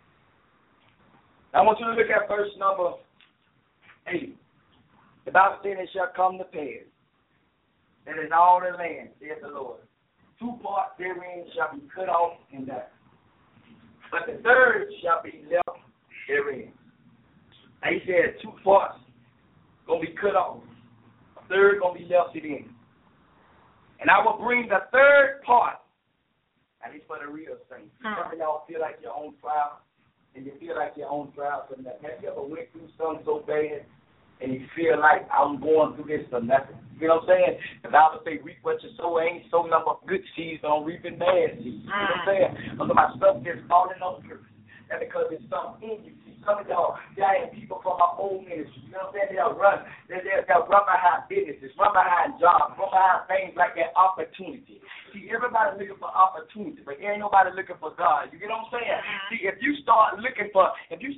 C: Now I want you to look at verse number 8. The Bible says it shall come to pass that in all the land, saith the Lord, 2 parts therein shall be cut off and die. But the third shall be left therein. Now he said 2 parts going to be cut off. A third going to be left in. And I will bring the third part. And it's for the real saints. Some of y'all feel like you're on trial. And you feel like you're on trial for nothing. Have you ever went through something so bad and you feel like I'm going through this for nothing? You know what I'm saying? The Bible says reap what you sow. Ain't so number of good seeds, don't reap in bad seeds. You know what I'm saying? Because my stuff gets falling on purpose. That's because there's something in you. Some of y'all, giant people from our old ministry, you know what I'm saying? They'll run behind businesses, run behind jobs, run behind things like that, opportunity. See, everybody looking for opportunity, but ain't nobody looking for God. You get what I'm saying? See, if you start looking for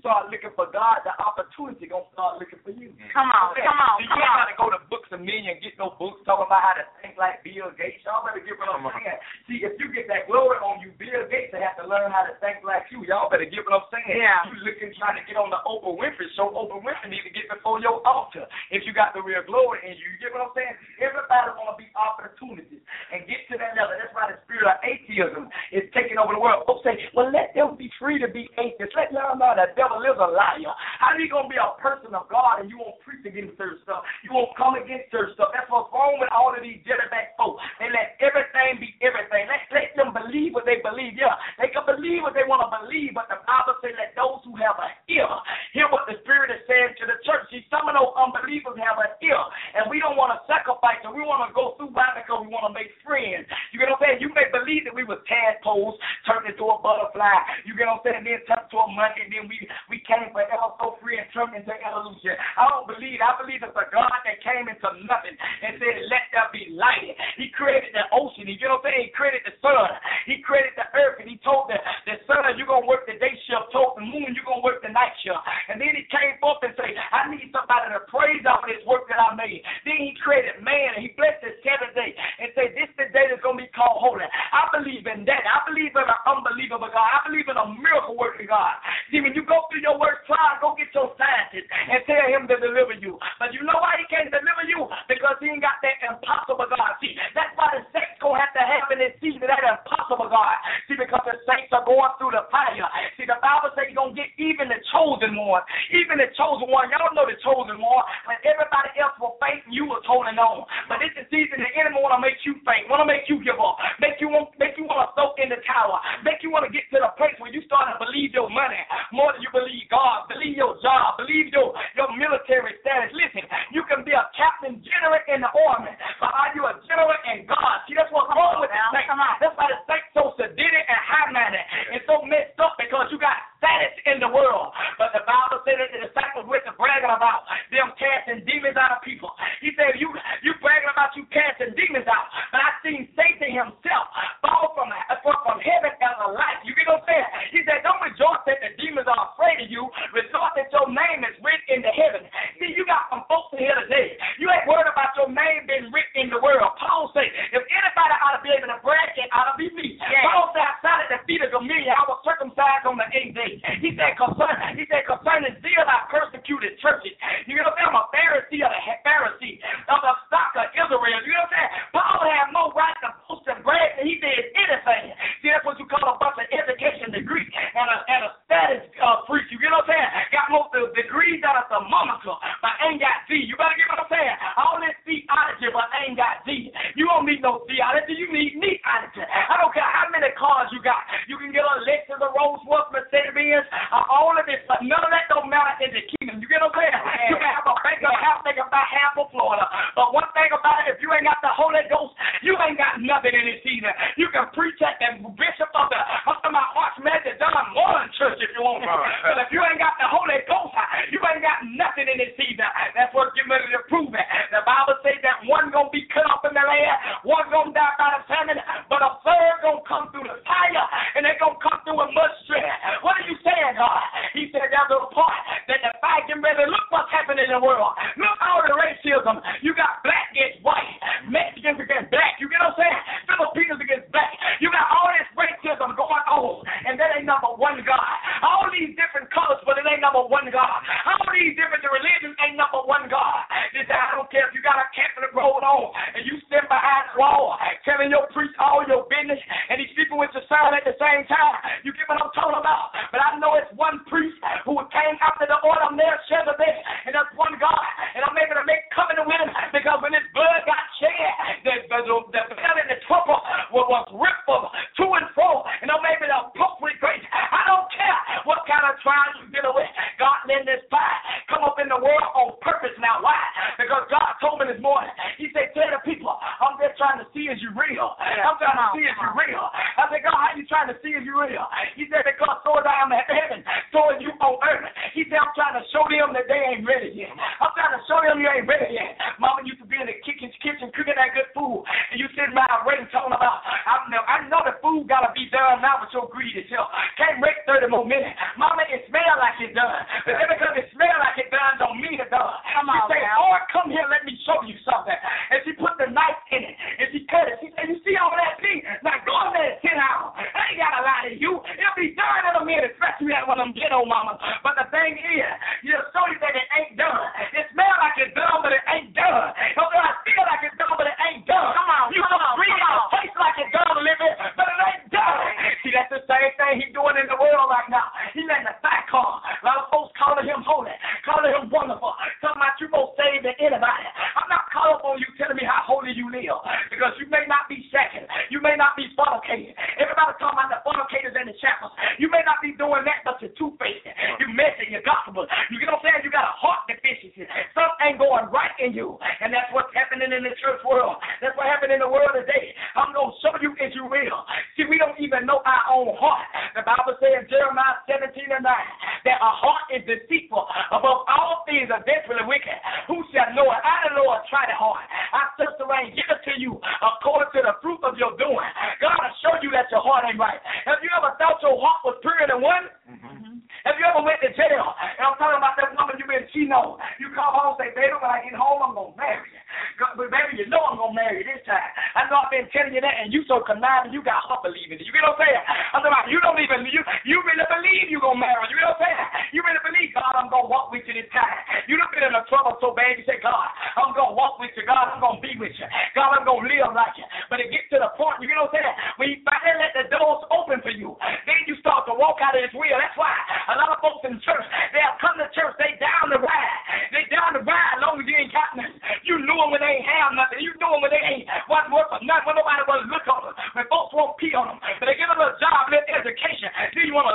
C: God, the opportunity gonna start looking for you.
B: Come on.
C: You ain't gotta go to Books a Million and get no books talking about how to think like Bill Gates. Y'all better get what I'm saying. See, if you get that glory on you, Bill Gates will have to learn how to think like you. Y'all better get what I'm saying.
B: Yeah.
C: You looking trying to get on the Oprah Winfrey show. Oprah Winfrey need to get before your altar if you got the real glory in you. You get what I'm saying? Everybody want to be opportunities and get to that level. That's why the spirit of atheism is taking over the world. Folks say, well, let them be free to be atheists. Let them know the devil is a liar. How are you going to be a person of God and you won't preach against certain stuff? You won't come against certain stuff. That's what's wrong with all of these jellyback folks. They let everything be everything. Let them believe what they believe. Yeah, they can believe what they want to believe, but the Bible says let those who have an ear hear what the Spirit is saying to the church. See, some of those unbelievers have an ear, and we don't want to sacrifice, and we want to go through by because we want to make friends. You get what I'm saying? You may believe that we were tadpoles turned into a butterfly. You get what I'm saying? Then turned to a monkey, and then we came forever so free and turned into evolution. I believe it's a God that came into nothing and said, let there be light. He created the ocean. You get what I'm saying? He created the sun. He created the earth, and he told the sun, you're going to work the day shift. Told the moon, you're going to work the night shift. And then he came forth and said, I need somebody to praise off of this work that I made. Then he created man, and he blessed the 7th day and said, this is the day that's going to be called holy. I believe in that. I believe in an unbelievable God. I believe in a miracle working God. See, when you go through your worst trial, go get your scientist and tell him to deliver you. But you know why he can't deliver you? Because he ain't got that impossible God. See, that's why the saints going to have to happen in season that impossible God. See, because the saints are going through the fire. See, the Bible says you're going to get even the chosen one. Even the chosen one. Y'all know the chosen one. When everybody else will faint, you was holding on. But it's the season the enemy want to make you faint, want to make you give up, make you want to soak in the tower, make you want to get to the place where you start to believe your money more than you believe God, believe your job, believe your military status. Listen, you can be a captain general in the army, but are you a general in God? See, that's what's wrong with the saints. That's why the saints so sedated and high-minded and so messed up because because you got status in the world. But the Bible said that the disciples went to bragging about them casting demons out of people. He said, you bragging about you casting demons out, but I seen Satan himself fall from heaven as a light. You get what I'm saying? He said, don't rejoice that the demons are afraid of you. Rejoice that your name is written in the heaven. See, you got some folks in here today. You ain't worried about your name being written in the world. Paul said, if anybody ought to be able to brag, it ought to be me. Yeah. Paul said, outside of the feet of Gamaliel, I was circumcised on the 8th day. He said, concerning zeal, I persecuted churches. You know what I'm saying? I'm a Pharisee of the stock of Israel. You know what I'm saying? Paul had no right to boast and brag that he did anything. See, that's what you call a bunch of education degree and a status freak. You get what I'm saying? Got most of the degrees out of thermometer, but ain't got Z. You better get what I'm saying? All this theology, but ain't got Z. You don't need no theology. You need theology. I don't care how many cars you got. You can get a Lexus, a Rolls-Royce, Mercedes-Benz, all of this, but none of that don't matter in the kingdom. You get what I'm saying? You can have a bank house, they can buy half of Florida. But one thing about it, if you ain't got the Holy Ghost, you ain't got nothing in it either. You can preach at the bishop of the Archmaster John Moran Church if you want to. But if you ain't got the Holy Ghost, you ain't got nothing in it either. That's what you're ready to prove it. The Bible says that one going to be cut off in the land, one going to die by the famine, but a third going to come through the fire, and they're going to come through with much strength. What are you saying, God? He said there's a part that the fire can ready. Look what's happening in the world. Look all the racism. You got black against white, Mexicans against black. You get what I'm saying? Filipinos against black. You got all this racism going on, and that ain't number one God. All these different colors, but it ain't number one God. All these different religions ain't number one God. This I don't care if you got a Catholic roll on, and you stand behind the wall telling your priest all your business, and he's sleeping with your son at the same time. You get what I'm talking about? But I know it's one priest who came after the order of Melchizedek, and that's one God. And I'm able to make covenant with him because when his blood got shed, the bell and the trumpet was ripped to and fro, and I'm able to appropriate grace. I don't care what kind of trial you're dealing with. God let this fire come up in the world on purpose. Now, why? Because God told me this morning, he said, tell the people, I'm just trying to see if you're real. I'm trying to see if you're real. I said, God, how you trying to see if you're real? He said, because so as I am in heaven, so as you on earth. He said, I'm trying to show them that they ain't ready yet. I'm trying to show them you ain't ready yet. Mama used to be in the kitchen cooking that good food, and you sitting around waiting, talking about, I know the food got to be done now, but your greed is here. Can't wait 30 more minutes. Mama, it smell like it's done. But then because it smell like it's done, don't mean it's done. Come on, say, Lord, come here, let me show you something. And she put the knife in it, and she cut it. She said, you see all that thing? Now go on there and sit down. I ain't got to lie to you. It'll be done in a minute, especially when I'm ghetto mama. But the thing is, you'll show you that it ain't done. It smell like it's done, but it ain't done. I feel like it's done, but it ain't done. Come on, you come on. Taste like it's done a little bit, but it ain't done. See, that's the same thing he's doing in the world right now. He letting the fire come. A lot of folks calling him holy, calling him wonderful, talking about you gonna save anybody. I'm not calling on you telling me how holy you live, because you may not be second, you may not be fornicating. Everybody talking about the fornicators in the chapels. You may not be doing that, but you're two-faced. You're messing your gospel. You get what I'm saying? You got a heart deficiency. Something ain't going right in you, and that's what's happening in the church world. That's what happened in the world today. I'm gonna show you if you real. See, we don't even know our own heart. The Bible says in Jeremiah 17:9 that our heart is deceitful above all things, are desperately wicked. Who shall know it? I, the Lord, try the heart. I search the rain, give it to you according to the fruit of your doing. God will show you that your heart ain't right. Have you ever thought your heart was purer than one? Have you ever went to jail? And I'm talking about that woman you've been cheating on. You come home and say, baby, when I get home, I'm going to marry you. But baby, you know I'm going to marry you this time. I know I've been telling you that, and you so conniving, you got her believing it. You get what I'm saying? I'm talking about you don't even, you really believe you're going to marry. You get what I'm saying? You really believe, God, I'm going to walk with you this time. You done been in a trouble so bad, you say, God, I'm going to walk with you. God, I'm going to be with you. God, I'm going to live like you. But it gets to the point, you get what I'm saying? When you finally let the doors open for you, then you start to walk out of his will. That's why a lot of folks in church, they have come to church, they down the ride. They down the ride as long as you ain't got nothing. You knew them when they ain't have nothing. You knew them when they ain't wasn't worth for nothing, when nobody was look on them, when folks won't pee on them. But they give them a job, a little education. Then you want to lead the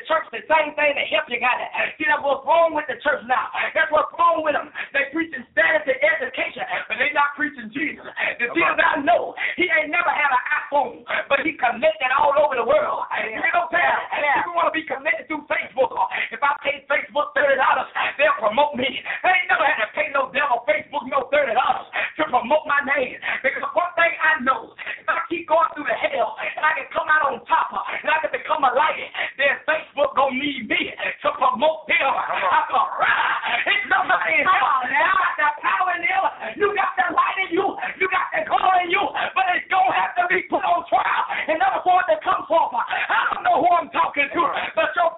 C: church the same thing to help you, God. See, that's what's wrong with the church now. That's what's wrong with them. They preaching status and education, but they not preaching Jesus. The Jesus I know, he ain't never had an iPhone, but he connected all over the world. You know what I'm saying? People want to be connected through Facebook. If I pay Facebook $30, they'll promote me. I ain't never had to pay no devil Facebook no $30 to promote my name. Because one thing I know, if I keep going through the hell and I can come out on top and I can become a light, then Facebook gonna need me to promote them. I go, it's somebody in hell. You got that power in you. You got that light in you. You got that glory in you. But it's gonna have to be put on trial in order for it to come forth. I don't know who I'm talking to, but your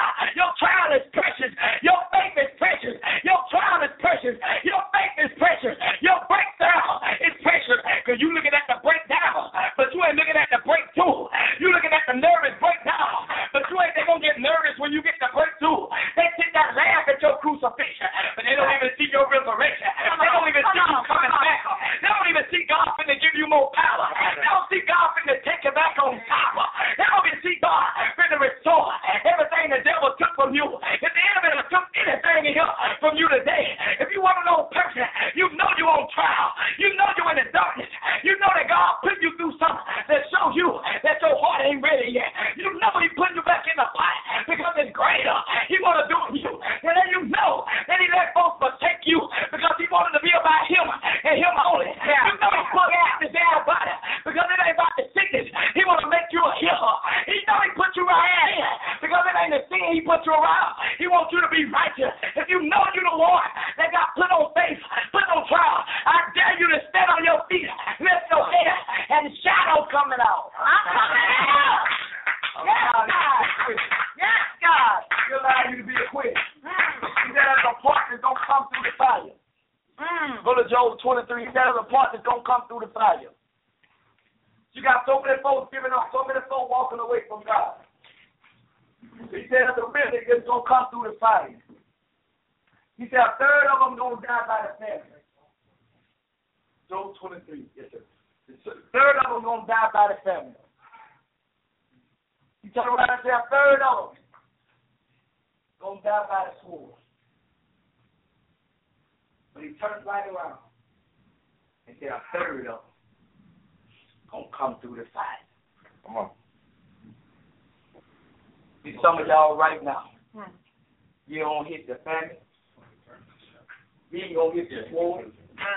C: trial is precious. Your faith is precious. Your trial is precious. Your faith is precious. Your breakdown is precious. Because you looking at the breakdown, but you ain't looking at the breakthrough. You looking at the nervous breakdown, but you ain't gonna get nervous when you get the breakthrough. They sit there and laugh at your crucifixion, but they don't even see your resurrection. They don't even see you coming back. They don't even see God finna give you more power. They don't see God finna take you back on top. They don't even see God finna restore everything the devil took from you. If the enemy took anything from you today, if you want to know a person, you know you're on trial. You know you're in the darkness. You know that God put you through something that shows you that your heart ain't ready yet. You know he put you back in the fight because it's greater. He want to do it to you. And then you know that he let folks forsake you because he wanted to be about him and him only. You know he put this down about it because it ain't about the sickness. He want to make you a healer. He know he put you right here because it ain't the sin he put you around. He wants you to be righteous. If you know you're the one that got put on faith, put on trial, I dare you to stand on your feet, lift your head, and shadow coming out. I'm coming out. Yes, God. Yes, God. He allow you to be acquitted. He said there's a part that's going to come through the fire. Go to Job 23. He said there's a part that's going to come through the fire. You got so many folks giving up, so many folks walking away from God. He said there's a remnant that's going to come through the fire. He said a third of them going to die by the famine. Job 23. Yes, sir. A third of them going to die by the famine. He turned around and said a third of them going to die by the sword. But he turned right around and said a third of them going to come through the fire. Come on. See some of y'all right now. You don't hit the famine. You ain't going to hit the sword.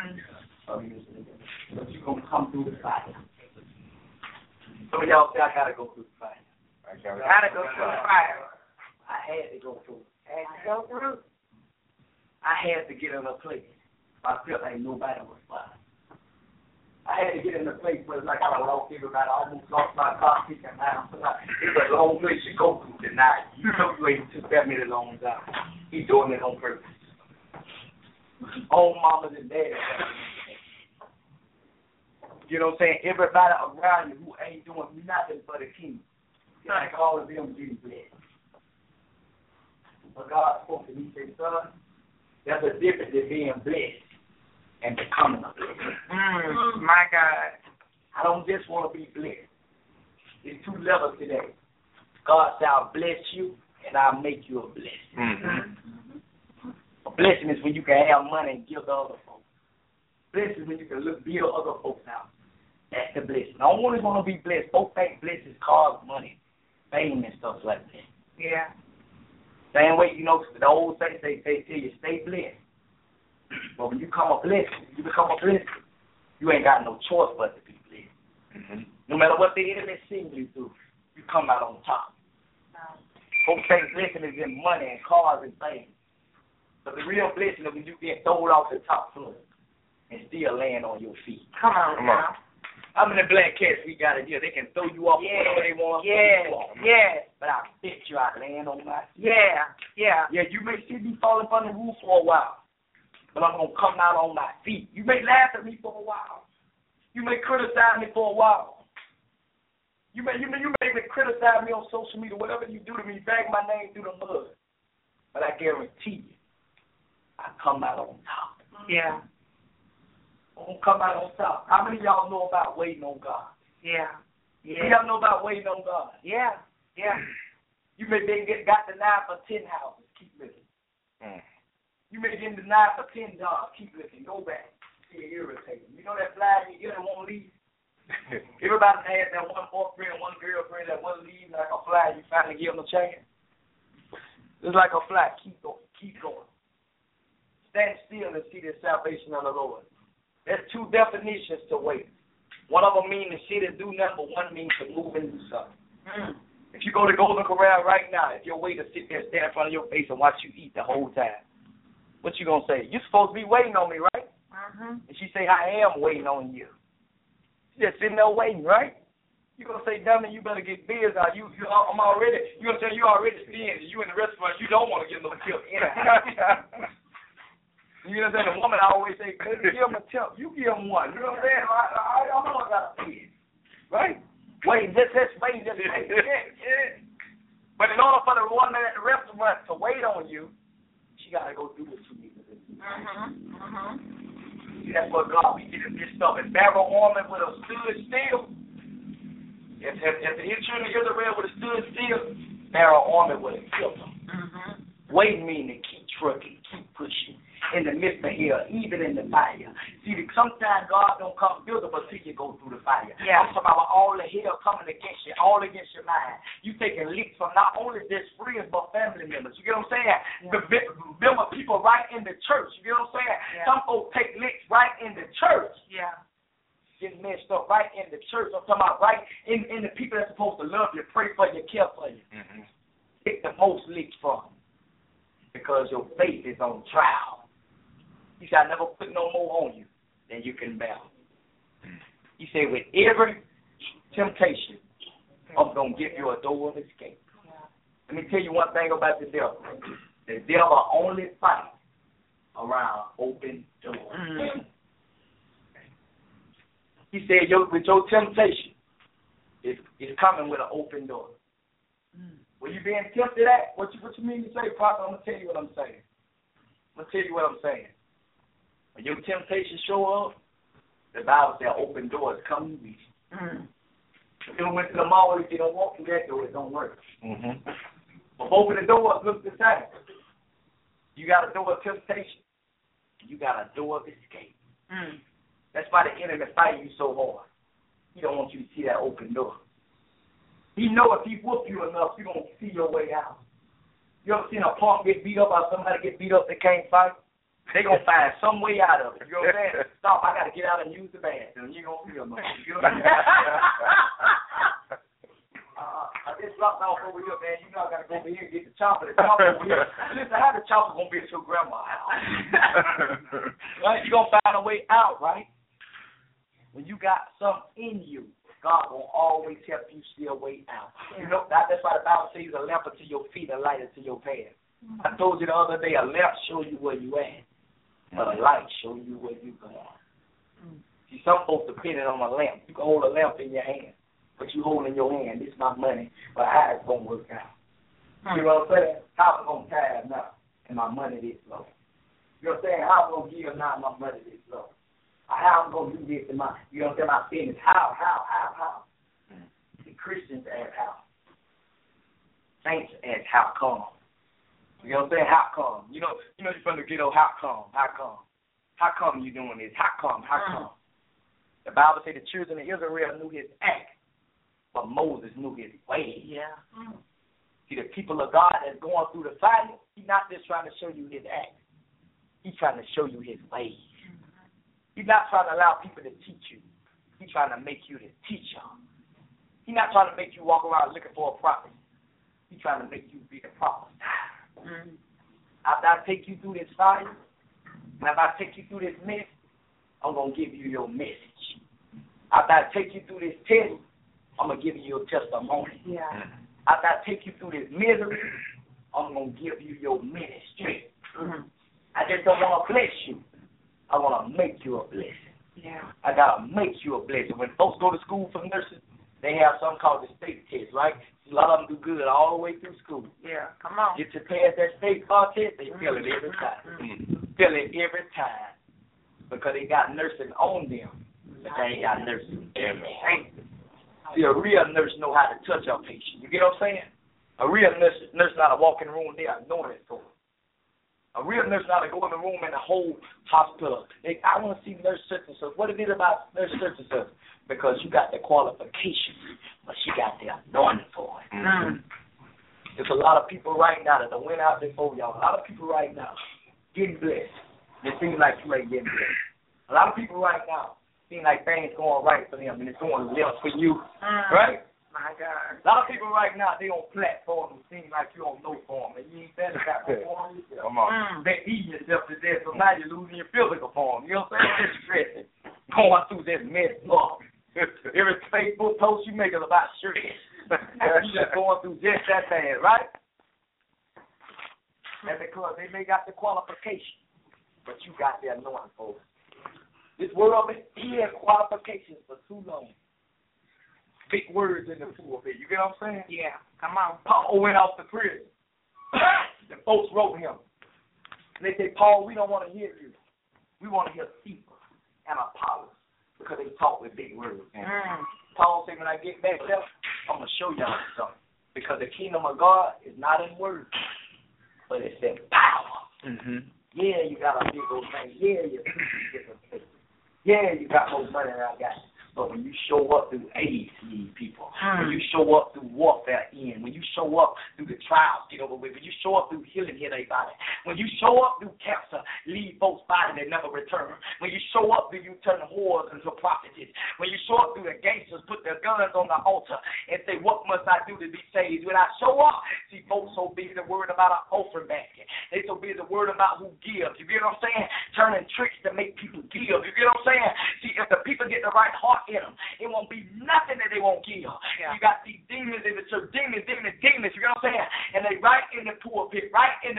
C: But you're going to come through the fire. Some of y'all say, I got to go through the fire. I got to go through the fire. I had to go through it. I had to get in a place I felt like nobody was fine. I had to get in a place where it's like I lost everybody. I almost lost my car kicking down. It's a long place to go through tonight. You know you ain't took that many long time. He's doing it on purpose. Old mamas and daddies. You know what I'm saying? Everybody around you who ain't doing nothing but the king. Like all of them getting blessed. But God spoke to me and said, son, there's a difference in being blessed and becoming a blessing.
B: My God.
C: I don't just want to be blessed. There's two levels today. God said, I'll bless you and I'll make you a blessing. A blessing is when you can have money and give to other folks. Blessing is when you can build other folks out. That's the blessing. I don't only want to be blessed. Folks think blessings cause money, fame, and stuff like that.
B: Yeah.
C: Same way, you know, the old saints, they tell you, stay blessed. But when you become a blessing, you ain't got no choice but to be blessed. No matter what the enemy sends you through, you come out on top. Folks think blessing is in money and cars and things. But the real blessing is when you get thrown off the top floor and still land on your feet.
B: Come on.
C: How many black cats we got in here? They can throw you off wherever they want. But I'll spit you out, land on my feet. Yeah, you may see me falling from the roof for a while, but I'm going to come out on my feet. You may laugh at me for a while. You may criticize me for a while. You may criticize me on social media, whatever you do to me, bag my name through the mud. But I guarantee you, I come out on top.
B: Yeah.
C: I'm going to come out on top. How many of y'all know about waiting on God?
B: Yeah.
C: Y'all know about waiting on God?
B: Yeah.
C: You may be got denied for 10 houses. Keep looking. You may get denied for 10 jobs. Keep looking. Go back. See it irritating. You know that fly you get and won't leave? Everybody has that one boyfriend, one girlfriend that won't leave like a fly. You finally give them a chance. It's like a fly. Keep going. Keep going. Stand still and see the salvation of the Lord. There's two definitions to wait. One of them means to sit and do nothing, but one means to move and do something. If you go to Golden Corral right now, if your waiter sit there, stand in front of your face and watch you eat the whole time, what you going to say? You're supposed to be waiting on me, right? And she say, I am waiting on you. She just sitting there waiting, right? You're going to say, dummy, you better get busy. You're going to tell you already stingy. You in the restaurant, you don't want to give them a tip. You know what I'm saying? The woman always say, give them a tip. You give them one. You know what I'm saying? I don't know I got a pig. Right? Wait, just wait. Yeah. But in order for the woman at the restaurant to wait on you, she got to go do what she needs to do. See, that's what God be getting this stuff. If Pharaoh army would have stood still, if the children of Israel would have stood still, Pharaoh army would have killed them. Wait means to keep trucking, keep pushing. In the midst of hell, even in the fire. See, sometimes God don't come visible till you go through the fire. Yeah. I'm talking about all the hell coming against you, all against your mind. You taking leaks from not only just friends, but family members. You get what I'm saying? Remember people right in the church. You get what I'm saying? Yeah. Some folks take leaks right in the church. Yeah. Get messed up right in the church. I'm talking about right in the people that's supposed to love you, pray for you, care for you. Take the most leaks from because your faith is on trial. He said, I never put no more on you than you can bear. He said, with every temptation, I'm going to give you a door of escape. Let me tell you one thing about the devil. The devil only fights around open doors. He said, with your temptation, it's coming with an open door. When you being tempted at, what you mean to say, Prophet? I'm going to tell you what I'm saying. When your temptations show up, the Bible says open doors come to reach. If you went to the mall, if you don't walk through that door, it don't work. But open the doors, look the same. You got a door of temptation. You got a door of escape. That's why the enemy fighting you so hard. He don't want you to see that open door. He know if he whoop you enough, you're going to see your way out. You ever seen a punk get beat up or somebody get beat up that can't fight? They're going to find some way out of it. You know what I'm saying? Stop, I got to get out and use the bathroom. You're going to feel much. You know what I'm saying? I just dropped off over here, man. You know I got to go over here and get the chopper. The chopper over here. Listen, how the chopper going to be at your grandma's house? Right? You're going to find a way out, right? When you got something in you, God will always help you see a way out. You know, that's why the Bible says a lamp unto your feet, a light unto your path. I told you the other day, a lamp show you where you at. But a light show you where you going. See, some folks depending on a lamp. You can hold a lamp in your hand, but you hold in your hand, this is my money, but how it's going to work out. You know what I'm saying? How I'm going to tithe now, and my money this low. You know what I'm saying? How I'm going to give now, my money this low. How I'm going to do this in my, you know what I'm saying, my business. How? See, Christians ask how. Saints ask how come. You know what I'm saying? How come? You know you're from the ghetto, how come? How come you doing this? How come? The Bible says the children of Israel knew his act, but Moses knew his way. Yeah. See, the people of God that's going through the fire, he's not just trying to show you his act. He's trying to show you his ways. He's not trying to allow people to teach you. He's trying to make you the teacher. He's not trying to make you walk around looking for a prophet. He's trying to make you be the prophet. After I take you through this fire, and if I take you through this mess, I'm going to give you your message. After I take you through this test, I'm going to give you your testimony. Yeah. After I take you through this misery, I'm going to give you your ministry. I just don't want to bless you. I want to make you a blessing. Yeah. I got to make you a blessing. When folks go to school for nursing, they have something called the state test, right? A lot of them do good all the way through school. Yeah, come on. Get to pass that state bar test, they feel it every time. Feel it every time. Because they got nursing on them, but they ain't got nursing in them. See, a real nurse know how to touch a patient. You get what I'm saying? A A real nurse not to walk in the room, they are knowing it for. A real nurse not to go in the room in the whole hospital. I want to see nurse such and such. What is it about nurse such and such? Because you got the qualifications, but she got the anointing for it. Mm-hmm. There's a lot of people right now that went out before y'all. A lot of people right now getting blessed. It seems like you ain't getting blessed. A lot of people right now seem like things going right for them and it's going left for you, right? My God. A lot of people right now, they on platforms and seem like you don't know form. And you ain't better got no form yourself. Come on. They eating yourself to death, so now you're losing your physical form. You know what I'm saying? It's stressing. Going through this mess. Every Facebook post you make is about stress. You just going through just that bad, right? That's because they may got the qualification, but you got the anointing for it. This world, he had qualifications for too long. Big words in the pulpit. You get what I'm saying? Yeah. Come on. Paul went off to prison. The folks wrote him. And they said, Paul, we don't want to hear you. We want to hear Cephas and Apollos because they talk with big words. Paul said, when I get back there, I'm going to show y'all something. Because the kingdom of God is not in words, but it's in power. Mm-hmm. Yeah, you got a big old thing. Yeah, you get some faith. Yeah, you got more money than I got. But when you show up through AIDS, you need people. When you show up through warfare, when you show up through the trials, get over with. When you show up through healing, heal their body. When you show up through cancer, leave folks' body, they never return. When you show up through, you turn whores into prophets. When you show up through, the gangsters put their guns on the altar and say, what must I do to be saved? When I show up, see, folks so busy worried about an offering basket. They so busy worried about who gives. You get what I'm saying? Turning tricks to make people give. You get what I'm saying? See, if the people get the right heart in them, it won't be nothing that they won't give. Yeah. You got these demons in the church, demons. You get what I'm saying? And they right in the pulpit,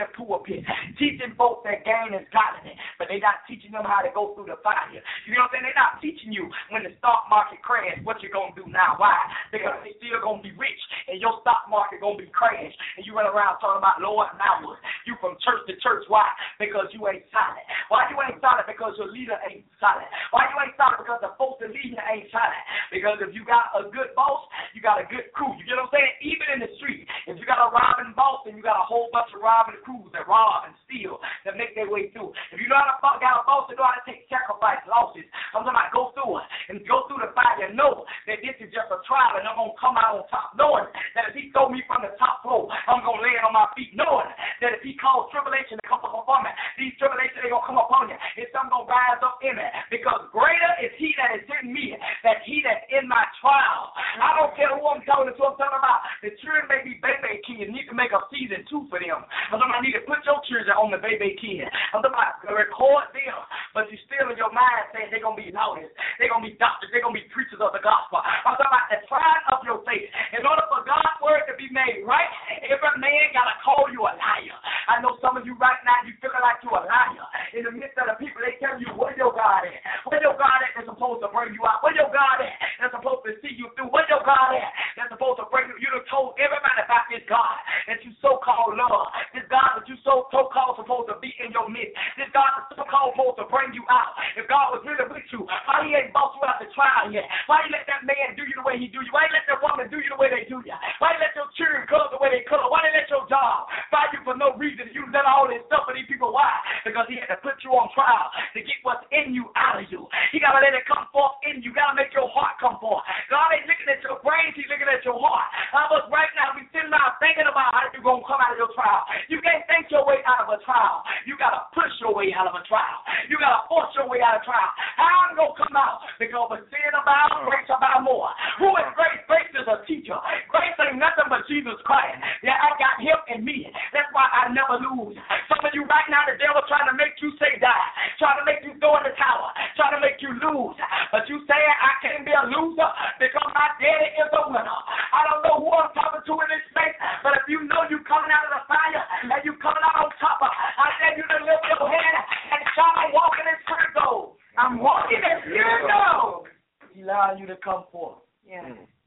C: teaching folks that gain is godliness, but they not teaching them how to go through the fire. You know what I'm saying? They're not teaching you when the stock market crash, what you're going to do now. Why? Because they still going to be rich, and your stock market going to be crashed, and you run around talking about, Lord, now what? You from church to church. Why? Because you ain't solid. Why you ain't solid? Because your leader ain't solid. Why you ain't solid? Because the folks that lead you ain't solid. Because if you got a good boss, you got a good crew. You get what I'm saying? Even in the street, if you got a robbing boss, then you got a whole bunch of robbing crews that rob and steal that make their way through. If you know how to got a boss that know how to take sacrifice losses, I'm talking about go through it and go through the fire and know that this is just a trial and I'm going to come out on top. Knowing that if he throw me from the top floor, I'm going to land on my feet. Knowing that if he calls tribulation to come up upon me, these tribulations ain't going to come upon you. It's something going to rise up in me. Because greater is he that is in me than he that's in my trial. I don't care who I'm talking to. I'm talking about the children may be baby kids. Need to make a season 2 for them. I'm talking about need to put your children on the baby kid. I'm talking about record them, but you still in your mind saying they're going to be lawyers, they're going to be doctors, they're going to be preachers of the gospel. I'm talking about the trial of your faith. In order for God's word to be made right, every man got to call you a liar. I know some of you right now, you feel like you're a liar. In the midst of the people, they tell you, where your God at? Where your God at that's supposed to bring you out? Where your God at that's supposed to see you through? Where your God at that's supposed to bring you? You done told everybody about this God that you so-called love. This God that you so-called supposed to be in your midst. This God that's so-called supposed to bring you out. If God was really with you, why he ain't bossed you out the trial yet? Why you let that man do you the way he do you? Why you let that woman do you the way they do you? Why you let your children color the way they color? Why they let your job fire you for no reason? You done all this stuff for these people. Why? Because he had to put you on trial to get what's in you out of you. He got to let it come forth in you. Got to make your heart come forth. God ain't looking at your brains, he's looking at your heart. I was right now, we sitting around thinking about how you're going to come out of your trial. You can't think your way out of a trial. You got to push your way out of a trial. You got to force your way out of trial. How I'm going to come out? Because we're sin about, grace about more. Who is grace? Grace is a teacher. Grace ain't nothing but Jesus Christ. Yeah, I got him in me. That's why I never lose. Some of you right now, the devil trying to make you say die, trying to make you throw in the tower, trying to make you lose. But you saying I can't be a loser because my daddy is a winner. I don't know who I'm talking to in this space, but if you know you coming out of the fire and you coming out on top of, I tell you to lift your hand and shout, I'm walking in spirit gold. I'm walking in spirit gold. He allowing you to come forth. Yeah.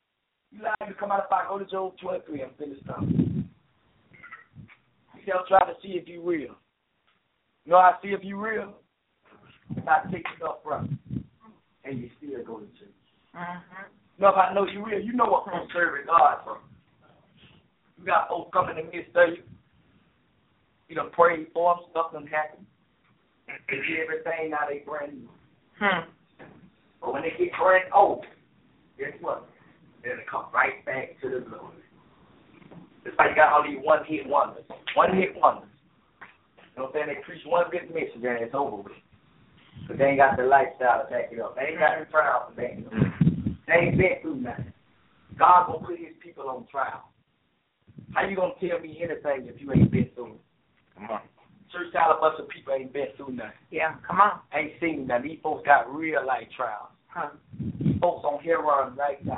C: He allowing you to come out of fire. Go to Job 23 and finish up. He'll try to see if you real. You know how I see if you real? If I take it up front and you still go to church. You know if I know you real, you know what I'm serving God from. You You got folks coming in the midst of you. You done prayed for them, stuff done happened. They get everything, now they brand new. But when they get brand old, guess what? Then they come right back to the glory. It's like you got all these one-hit wonders. One-hit wonders. You know what I'm saying? They preach one good message and it's over with. But they ain't got the lifestyle to back it up. They ain't got the trial to back it up. They ain't been through nothing. God gonna put his people on trial. How you gonna tell me anything if you ain't been through it? Come on. Church bus of people ain't been through nothing.
B: Yeah, come on.
C: Ain't seen nothing. These folks got real life trials. These folks on heroin right now.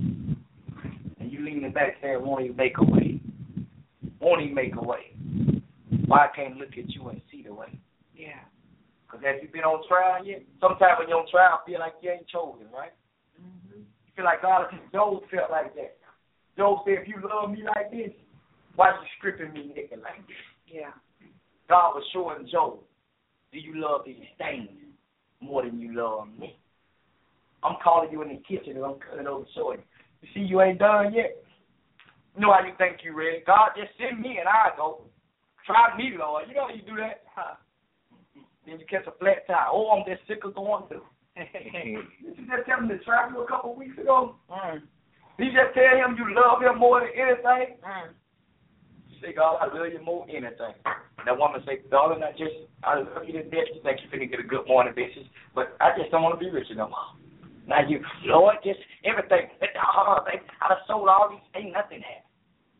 C: And you leaning back there won't even make a way. Won't even make a way. Why I can't look at you and see the way?
B: Yeah.
C: Because have you been on trial yet? Sometimes when you're on trial, feel like you ain't chosen, right? Mm-hmm. You feel like God, Job felt like that. Job said, if you love me like this, why you stripping me naked like this?
B: Yeah.
C: God was showing Job, do you love these things more than you love me? I'm calling you in the kitchen and I'm cutting over showing you. You see, you ain't done yet. You know how you think you ready. God, just send me and I go. Try me, Lord. You know how you do that? Then you catch a flat tire. Oh, I'm just sick of going through. Did you just tell him to try you a couple of weeks ago? Did you just tell him you love him more than anything? You say, God, I love you more than anything. That woman say, darling, I love you to death. You think you're going to get a good morning message, but I just don't want to be rich no more. Now you, Lord, just everything. I done sold all these things, nothing happened.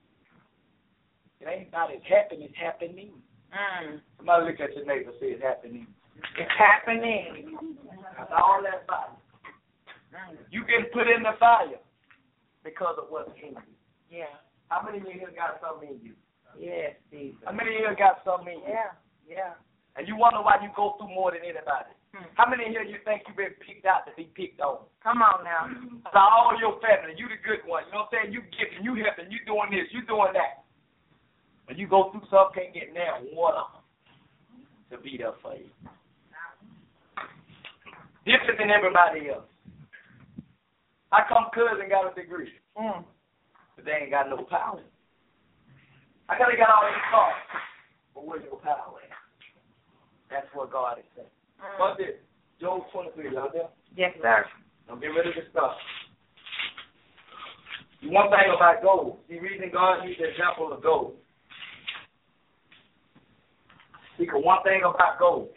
C: It ain't not it's happening, it's happening. Somebody look at your neighbor and say it's happening.
B: It's happening.
C: That's all that fire. You getting put in the fire because of what's in you.
B: Yeah.
C: How many of you here got something in you?
B: Yes, Jesus.
C: How many of you here got something in you?
B: Yeah.
C: And you wonder why you go through more than anybody. How many of you think you've been picked out to be picked on?
B: Come on now.
C: All your family, you the good one. You know what I'm saying? You giving, you helping, you doing this, you doing that. When you go through something, can't get now water to be there for you. Different than everybody else. How come cousin got a degree? But they ain't got no power. I gotta get all these cars. But where's your power at? That's what God is saying. What's this? Job 23, y'all there?
B: Yes, sir.
C: Don't get rid of this stuff. One thing about gold. See, reason God used the example of gold. Because one thing about gold.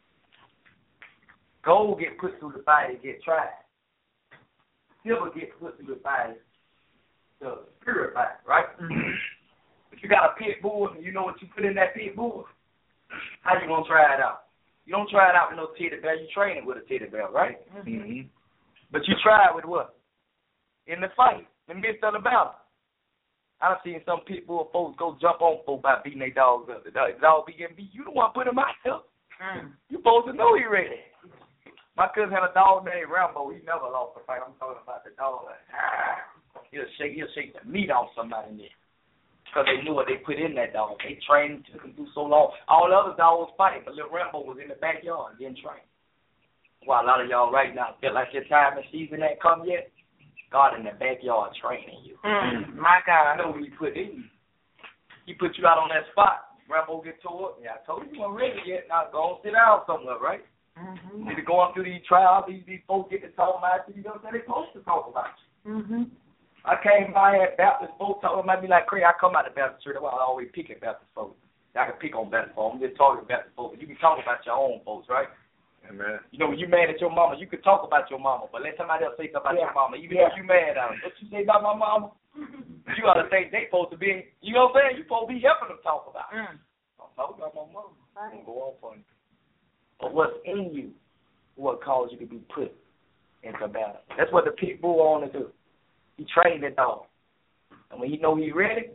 C: Gold get put through the fire to get tried. Silver gets put through the fire to purify, right? If you got a pit bull and you know what you put in that pit bull, how you gonna try it out? You don't try it out with no teddy bear. You train it with a teddy bear, right? But you try it with what? In the fight, in the midst of the battle. I've seen some pit bull folks go jump on folks by beating their dogs up. The dog be getting beat. You the one put him out there. You supposed to know he ready. My cousin had a dog named Rambo. He never lost a fight. I'm talking about the dog. He'll shake the meat off somebody in there. Because they knew what they put in that dog. They trained him, took him through so long. All the other dogs fighting, but little Rambo was in the backyard getting trained. While a lot of y'all right now feel like your time and season ain't come yet, God in the backyard training you.
B: My God.
C: I know what he put in you. He put you out on that spot. Rambo get tore up. Yeah, I told you weren't ready yet. Now go and sit down somewhere, right? You need to go on through these trials. These folks get to talk about you. You know what they're supposed to talk about you. I came by at Baptist folks talking about me like crazy. I come out of Baptist church. That's why I always pick at Baptist folks. I can pick on Baptist folks. I'm just talking to Baptist folks. You can talk about your own folks, right? Amen. You know, when you mad at your mama, you can talk about your mama, but let somebody else say something about your mama, even if you mad at them. What you say about my mama? You ought to think they supposed to be, you know what I'm saying? You supposed to be helping them talk about it. I'm talking about my mama. I'm going to go off on you. But what's in you, what caused you to be put into battle. That's what the pit bull want to do. He trained the dog. And when you know he's ready,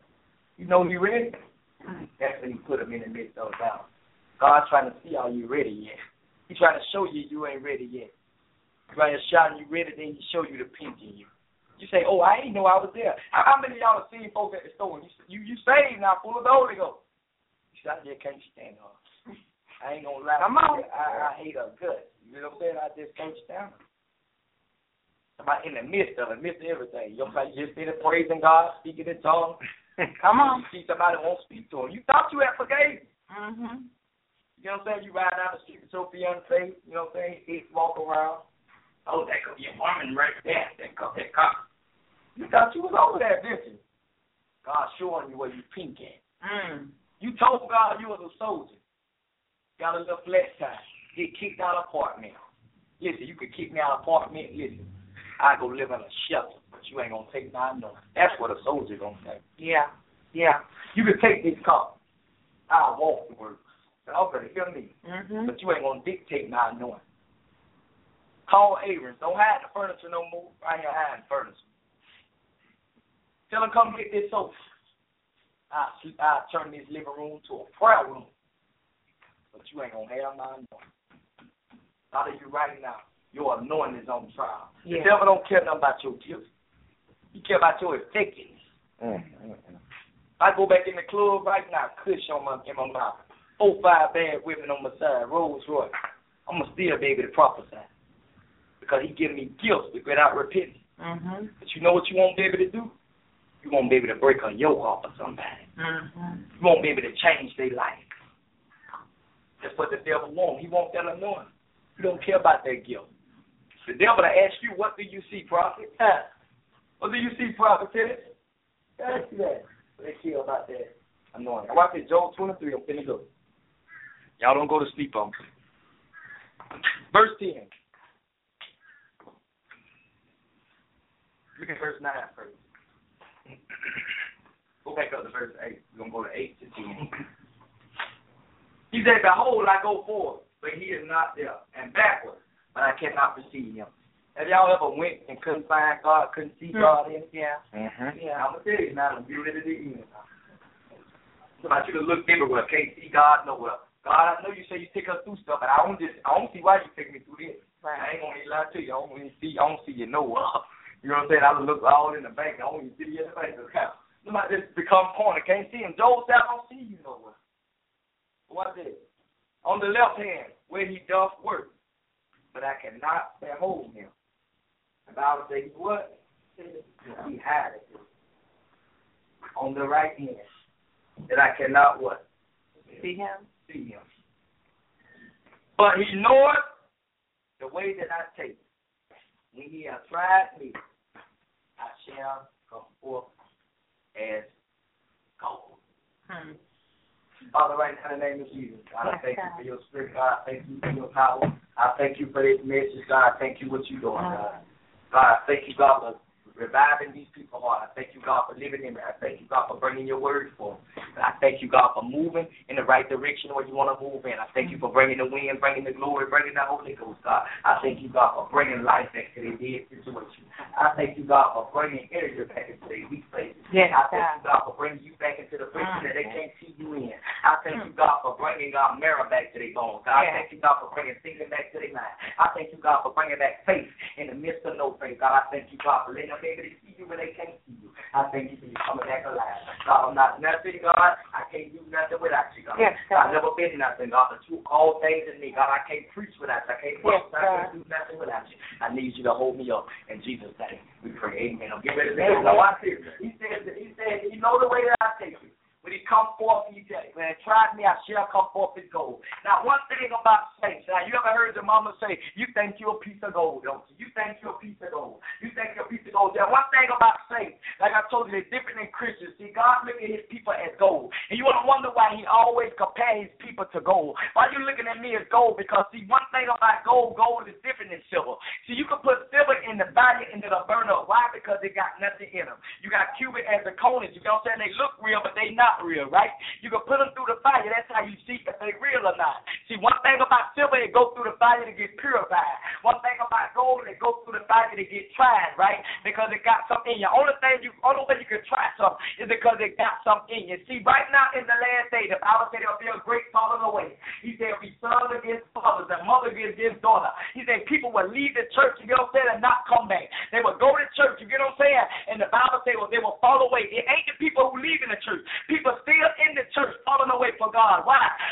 C: that's when he put him in the midst of the battle. God's trying to see are you ready yet. He's trying to show you ain't ready yet. He's trying to shout you ready, then he show you the pink in you. You say, oh, I ain't know I was there. How many of y'all have seen folks at the store? You saved now, full of the Holy Ghost. You say, I just can't stand her. I ain't going to lie. Come on. I hate her guts. You know what I'm saying? I just can't stand her. I'm in the midst of everything. You know, you just sitting praising God, speaking in tongues,
B: Come on.
C: You see somebody won't speak to him. You thought you had forgave.
B: Mhm.
C: You know what I'm saying? You ride down the street with your fiancé, you know what I'm saying? He walk around. Oh, that could be a woman right there. That cop. You thought you was over there, didn't you? God showing you where you pink at. You told God you was a soldier. Got a little flex time. Get kicked out of apartment. Listen, you could kick me out of apartment. Listen, I go live in a shelter, but you ain't gonna take my no. That's what a soldier gonna say.
B: Yeah. Yeah.
C: You could take this car. I'll walk to work. Y'all better hear me.
B: Mhm.
C: But you ain't gonna dictate my anointing. Call Abrams. Don't hide the furniture no more. I ain't hiding furniture. Tell him come get this sofa. I'll turn this living room to a prayer room. But you ain't gonna have my anointing. Out of you right now, your anointing is on trial. Yeah. The devil don't care nothing about your gifts. He care about your effectiveness. I go back in the club right now, kush in my mouth. 4, 5 bad women on my side, Rolls Royce. I'm going to still be able to prophesy. Because he give me gifts without repentance. But you know what you won't be able to do? You won't be able to break a yoke off of somebody. You won't be able to change their life. That's what the devil wants. He wants that anointing. You don't care about that gift. The devil will ask you, what do you see, prophet? What do you see, prophet? Ask you that. They care about that anointing. Watch this, Joel 23. I'm finna go. Y'all don't go to sleep on me. Verse 10. Look at verse 9 first. Go back up to verse 8. We're going to go to 8 to 10. He said, behold, I go forward, but he is not there, and backward, but I cannot perceive him. Have y'all ever went and couldn't find God, couldn't see God in it? Yeah. Yeah, I'm going to tell you now, I'm getting ready to end. Somebody should have looked everywhere, can't see God nowhere. God, I know you say you take us through stuff, but I don't see why you take me through this. Right. I ain't going to lie to you. I don't see you nowhere. You know what I'm saying? I look all in the bank. I don't even see you in the bank account. Somebody just become corner, can't see him. Joel said, I don't see you nowhere. What's this? On the left hand, where he doth work, but I cannot behold him. The Bible says what? He hideth it. On the right hand, that I cannot what? See him. But he knoweth the way that I take. When he hath tried me, I shall come forth as gold. Father, right now in the name of Jesus, God, I thank you for your spirit. God, I thank you for your power. I thank you for this message. God, I thank you for what you're doing, God. God, I thank you, God, for reviving these people's heart. I thank you, God, for living in me. I thank you, God, for bringing your word forth. And I thank you, God, for moving in the right direction where you want to move in. I thank you for bringing the wind, bringing the glory, bringing the Holy Ghost, God. I thank you, God, for bringing life back to their dead situation. I thank you, God, for bringing energy back into their weak places. Yes, I thank you, God, for bringing you back into the places that they can't see you in. I thank you, God, for bringing, God, marrow back to their bones. God, I thank you, God, for bringing thinking back to their mind. I thank you, God, for bringing back faith in the midst of no faith. God, I thank you, God, for letting them be able to see you when they can't see you. I thank you for you coming back alive. God, I'm not nothing, God. I can't do nothing without you, God. Yes, God. I've never been nothing, God, but you all things in me. God, I can't preach without you. I can't work. I can't do nothing without you. I need you to hold me up. In Jesus' name, we pray. Amen. I'm getting ready to go. Now, watch this. He said, you know the way that I take you. When he come forth, he said, when it tried me, I shall come forth as gold. Now, one thing about saints, now, you ever heard your mama say, you think you're a piece of gold, don't you? You think you're a piece of gold. You think you're a piece of gold. Now, one thing about saints, like I told you, they're different than Christians. See, God look at his people as gold. And you want to wonder why he always compares his people to gold. Why you looking at me as gold? Because, see, one thing about gold is different than silver. See, you can put silver in the fire and it'll burn up. Why? Because it got nothing in them. You got cubic as a cone. You know what I'm saying? They look real, but they not real, right? You can put them through the fire. That's how you see if they real or not. See, one thing about silver, it goes through the fire to get purified. One thing about gold, it goes through the fire to get tried, right? Because it got something in you. Only way you can try something is because it got something in you. See, right now in the last day, the Bible said there'll be a great falling away. He said it'll be sons against fathers and mother against daughter. He said people will leave the church, you get what I'm saying, and not come back. They will go to church, you get what I'm saying, and the Bible says they will fall away. It ain't the people who leave in the church. People still in the church falling away for God. Why?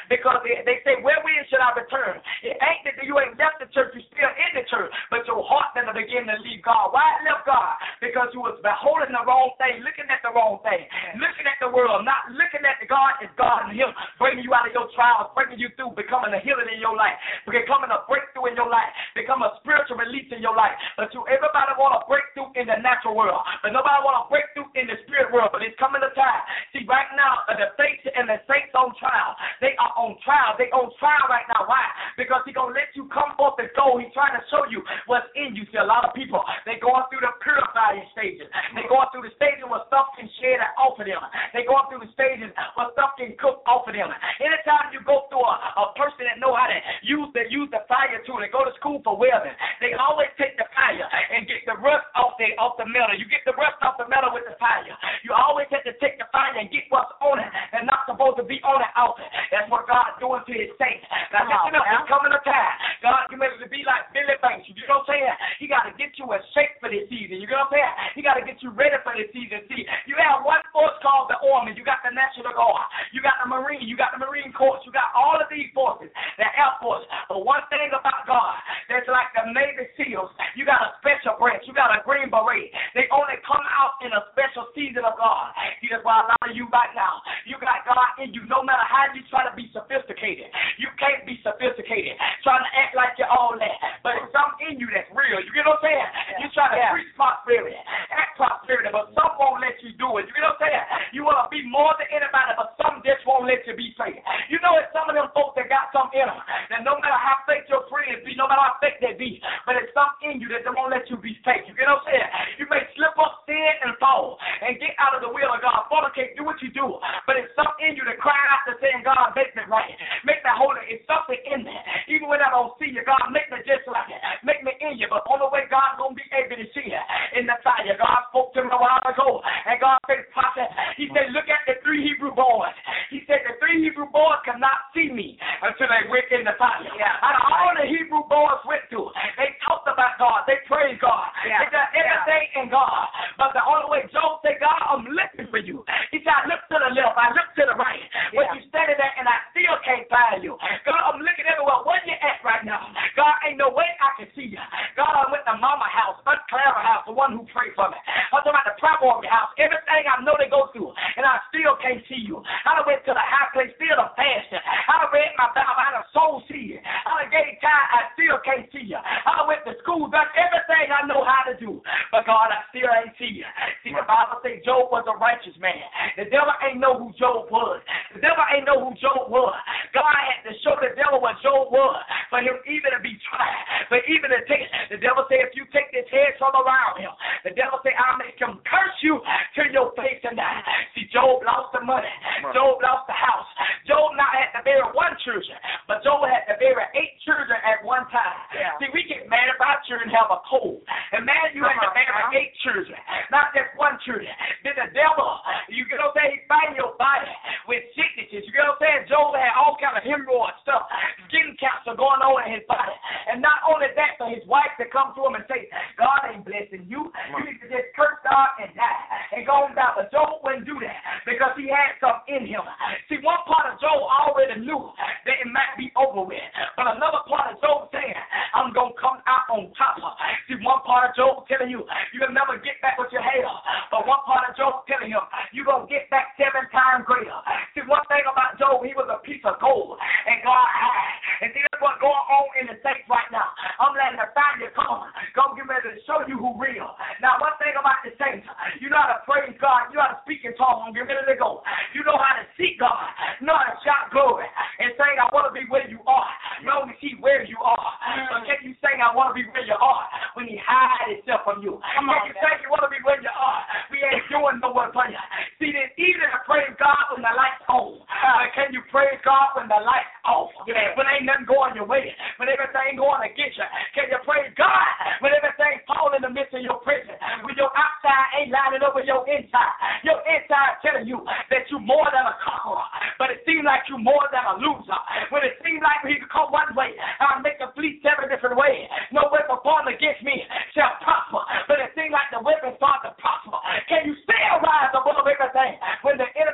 C: Because they say, where should I return? It ain't that you ain't left the church, you're still in the church, but your heart then begin to leave God. Why it left God? Because you was beholding the wrong thing, looking at the wrong thing, looking at the world, not looking at the God as God and Him, bringing you out of your trials, bringing you through, becoming a healing in your life, becoming a breakthrough in your life, become a spiritual release in your life. But everybody want a breakthrough in the natural world, but nobody want a breakthrough in the spirit world. But it's coming a time. See, right now, the faith and the saints on trial. They are on trial. They on trial right now. Why? Because He's going to let you come off the goal. He's trying to show you what's in you. See, a lot of people, they going through the purifying stages. They going through the stages where stuff can shed off of them. They going through the stages where stuff can cook off of them. Anytime you go through a person that know how to use the fire tool, they go to school for welding, they always take the fire and get the rust off the metal. You get the rust off the metal with the fire. You always have to take the fire and get what's on it and not supposed to be on it out there. That's what God's doing to His saints. Now, listen up, it's coming a time. God can make it to be like Billy Banks. You know what I'm saying? He got to get you a shape for this season. You know what I'm saying? He got to get you ready for this season. See, you have one force called the Army. You got the National Guard. You got the Marine. You got the Marine Corps. You got all of these forces, the Air Force. But one thing about God, that's like the Navy SEALs. You got a special branch. You got a Green Beret. They only come out in a special season of God. See, that's why a lot of you right now, you got God in you. No matter how you try to be sophisticated, you can't be sophisticated. Trying to act like you're all that. But it's something in you that's real. You get what I'm saying? You try to preach prosperity, act prosperity, but some won't let you do it. You get what I'm saying? You want to be more than anybody, but some just won't let you be fake. You know, it's some of them folks that got something in them, that no matter how fake your friends be, no matter how fake they be, but it's something in you that they won't let you be fake. You get what I'm saying? You may slip up, sin, and fall, and get out of the will of God. Fornicate, do what you do, but it's something in you that cry out to saying, God, make me right. Make me holy. It's something in there. Even when I don't see you, God, make me just like it. Make me in you, but only way God's going to be able to see you in the fire. God spoke to me a while ago, and God said, prophet, He said, look at the 3 Hebrew boys. He said, the 3 Hebrew boys cannot see me until they went in the fire. Out of all the Hebrew boys went through, they talked about God. They praised God. They got everything in God. But the only way Job said, God, I'm looking for you. He said, I look to the left. I look to the right. But you standing there, and I still can't find you. God, I'm looking everywhere. Where you at right now? God, ain't no way I can see you. God, I went to Mama house, Aunt Clara house, the one who prayed for me. I'm talking about the prayer warrior house. Everything I know they go through, and I still can't see you. I done went to the high place, still a fasting. I done read my Bible. I done soul see you. I done gave time. I still can't see you. I done went to school, done everything I know how to do. But God, I still ain't see you. See, the Bible says Job was a righteous man. The devil ain't know who Job was. The devil ain't know who Job was. God had to show the devil what Job was for him even to be tried. For even to take, the devil said, if you take this head from around him, the devil said, I'll make him curse you to your face and die. See, Job lost the money. Job lost the house. Job not had to bury 1 children, but Job had to bury 8 children at one time. See, we get mad if our children have a cold. And man, you had to bury 8 children, not just 1 children. Then the devil, you get what I'm saying, he fighting your body with sicknesses. You get what I'm saying? Job had all kind of hemorrhoid stuff, skin cancer going on in his body. And not only that, for his wife to come to him and say, God ain't blessing you. You need to just curse God and die and go on down. But Job wouldn't do that because he had something in him. See, one part of Job already knew that it might be over with. But another part of Job saying, I'm going to come out on top. See, one part of Job telling you, you'll never get back what you had. But one part of Job telling him, you're going to get back 7 times greater. See, one thing about Job, he was a piece of gold. And God had. And see, that's what's going on in the saints right now. I'm letting the fire come. God get ready to show you who real. Now, one thing about the saints, you know how to praise God. You know how to speak in tongues. Get ready to go. You know how to seek God. You know how to shout glory. And saying, I want to be where you are. You only see where you are. But can you sing, I want to be where you are, when he hides himself from you? Can you say you want to be where you are? We ain't doing no one for you. See, it's easy to praise God when the light's on. But can you praise God when the light's off? When ain't nothing going your way. When everything going against you. Can you praise God when everything's falling in the midst of your prison? When your outside ain't lining up with your inside. Your inside telling you that you're more than a conqueror. But it seems like you're more than a loser. When it seems like he could come one way, I'll make a flee 7 different ways. No weapon formed against me shall prosper. But it seems like the weapon starts to prosper. Can you still rise above everything when the enemy has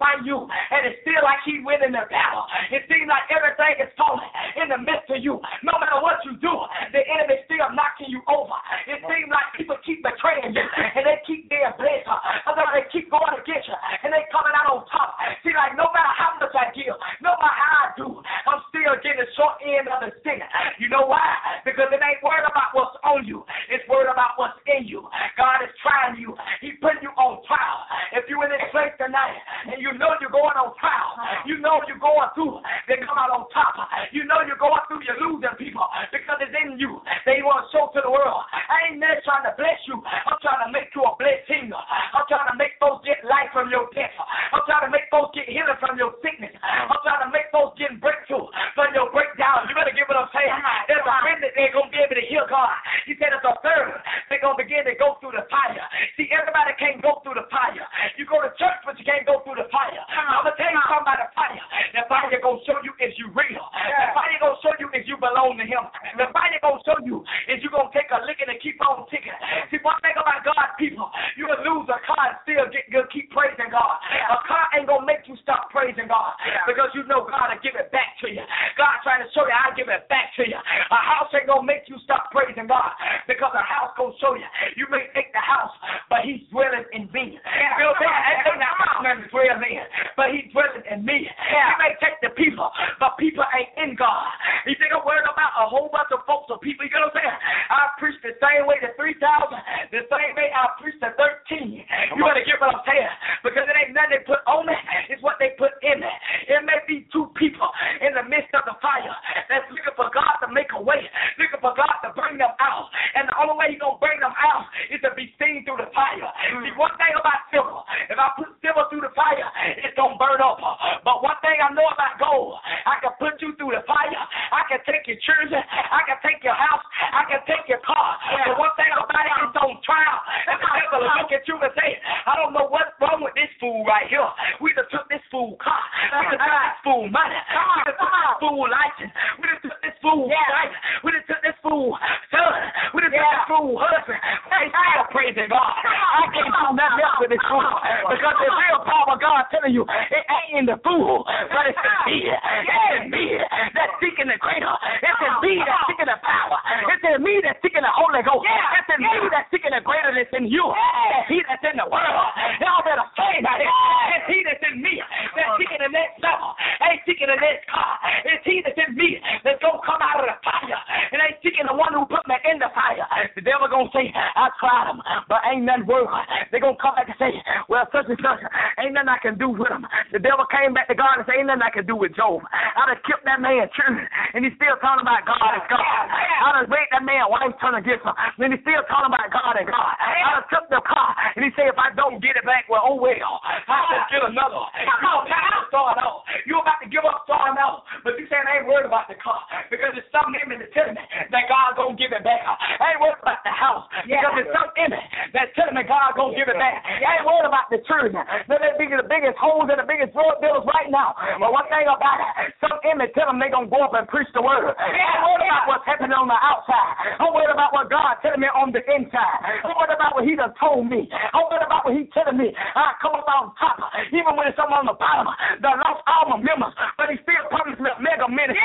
C: fight you, and it feels like he's winning the battle. It seems like everything is falling in the midst of you. No matter what you do, the enemy still knocking you over. It seems like people keep betraying you, and they keep being blessed. They keep going against you, and they coming out on top. See, like no matter how much I give, no matter how I do, I'm still getting the short end of the stick. You know why? Because it ain't worried about what's on you. It's worried about what's in you. God is trying you. He's putting you on trial. If you're in this place tonight, and you know you're going on trial, you know you're going through, they come out on top. You know you're going through, you're losing people because it's in you. They want to show to the world. I ain't there trying to bless you. I'm trying to make you a blessing. I'm trying to make folks get life from your death. I'm trying to make folks get healing from your sickness. I'm trying to make folks get breakthrough from your breakdown. You better give what I'm saying. There's a remnant they're going to be able to hear God. He said there's a third. They're going to begin to go through the fire. See, everybody can't go through the fire. You go to church, but you can't go through the fire. I'm going to tell you something about the fire. The fire going to show you if you real. The fire going to show you if you belong to him. The fire going to show you if you're going to take a licking and keep on ticking. See, one thing about God, people, you will lose a car and still keep praising God. A car ain't going to make you stop praising God because you know God will give it back to you. God trying to show you I'll give it back to you. A house ain't going to make you stop praising God because a house going to show you. You may take the house, but he's dwelling in me. You know what I'm saying? That ain't not dwelling in, but he's dwelling in me. You may take the people, but people ain't in God. You think I'm worried about a whole bunch of folks or people? You know what I'm saying? I preach the same way to 3,000, the same way I preach to 13. You better get what I'm saying because it ain't nothing they put on me, it's what they put in me. It may be two people in the midst of the fire that's looking for God to make a way, looking for God to bring them out. And the only way he's going to bring them out is to be seen through the fire. See, one thing about silver, if I put silver through the fire, it's going to burn up. But one thing I know about gold, I can put you through the fire. I can take your children. I can take your house. I can take your car. But one thing about it, it's on trial. And the devil will look at you and say, I don't know what's wrong with this fool right here. We just took this fool car. We just took this fool money. We just took this fool license. We just took this fool wife. We just took this fool son. We just took this fool husband. They still praising God. I can't do nothing else with this fool because the real power of God telling you it ain't in the fool, but it's in me. It's in me that's seeking the greater. It's in me that's seeking the power. It's in me that's seeking the Holy Ghost. It's in me that's seeking the greater that's in you. It's he that's in the world. Y'all better say that. It's he that's in me that's seeking the next level. Ain't seeking the next car. It's he that's in me that's going to come out of the fire. And ain't seeking the one who put me in the fire. The devil going to say, I tried him, but ain't nothing working. They're going to come back and say, well, such and such, ain't nothing I can do with him. The devil came back to God and said, ain't nothing I can do with Job. I done killed that man children, and he's still talking about God and God. I done raped that man wife turn against him, and he's still talking about God and God. I done took the car, and he said, if I don't get it back, well, oh well. I'll just get another. You don't have to start out. You're about to give up starting out, but you saying I ain't worried about the car because there's something in me that's telling me that God's going to give it back. I ain't worried about the house because there's something in me that's telling me God's going to give it back. I ain't worried about the children. They're the biggest holes and the biggest drug dealers right now. But one thing about it, some in me tell them they're going to go up and preach the word. I ain't worried about what's happening on the outside. I'm worried about what God's telling me on the inside. I'm worried about what he done told me. I'm worried about what he's telling me. I come up on top, even when it's something on the bottom. The lost all my members, but he still promised me a mega ministry.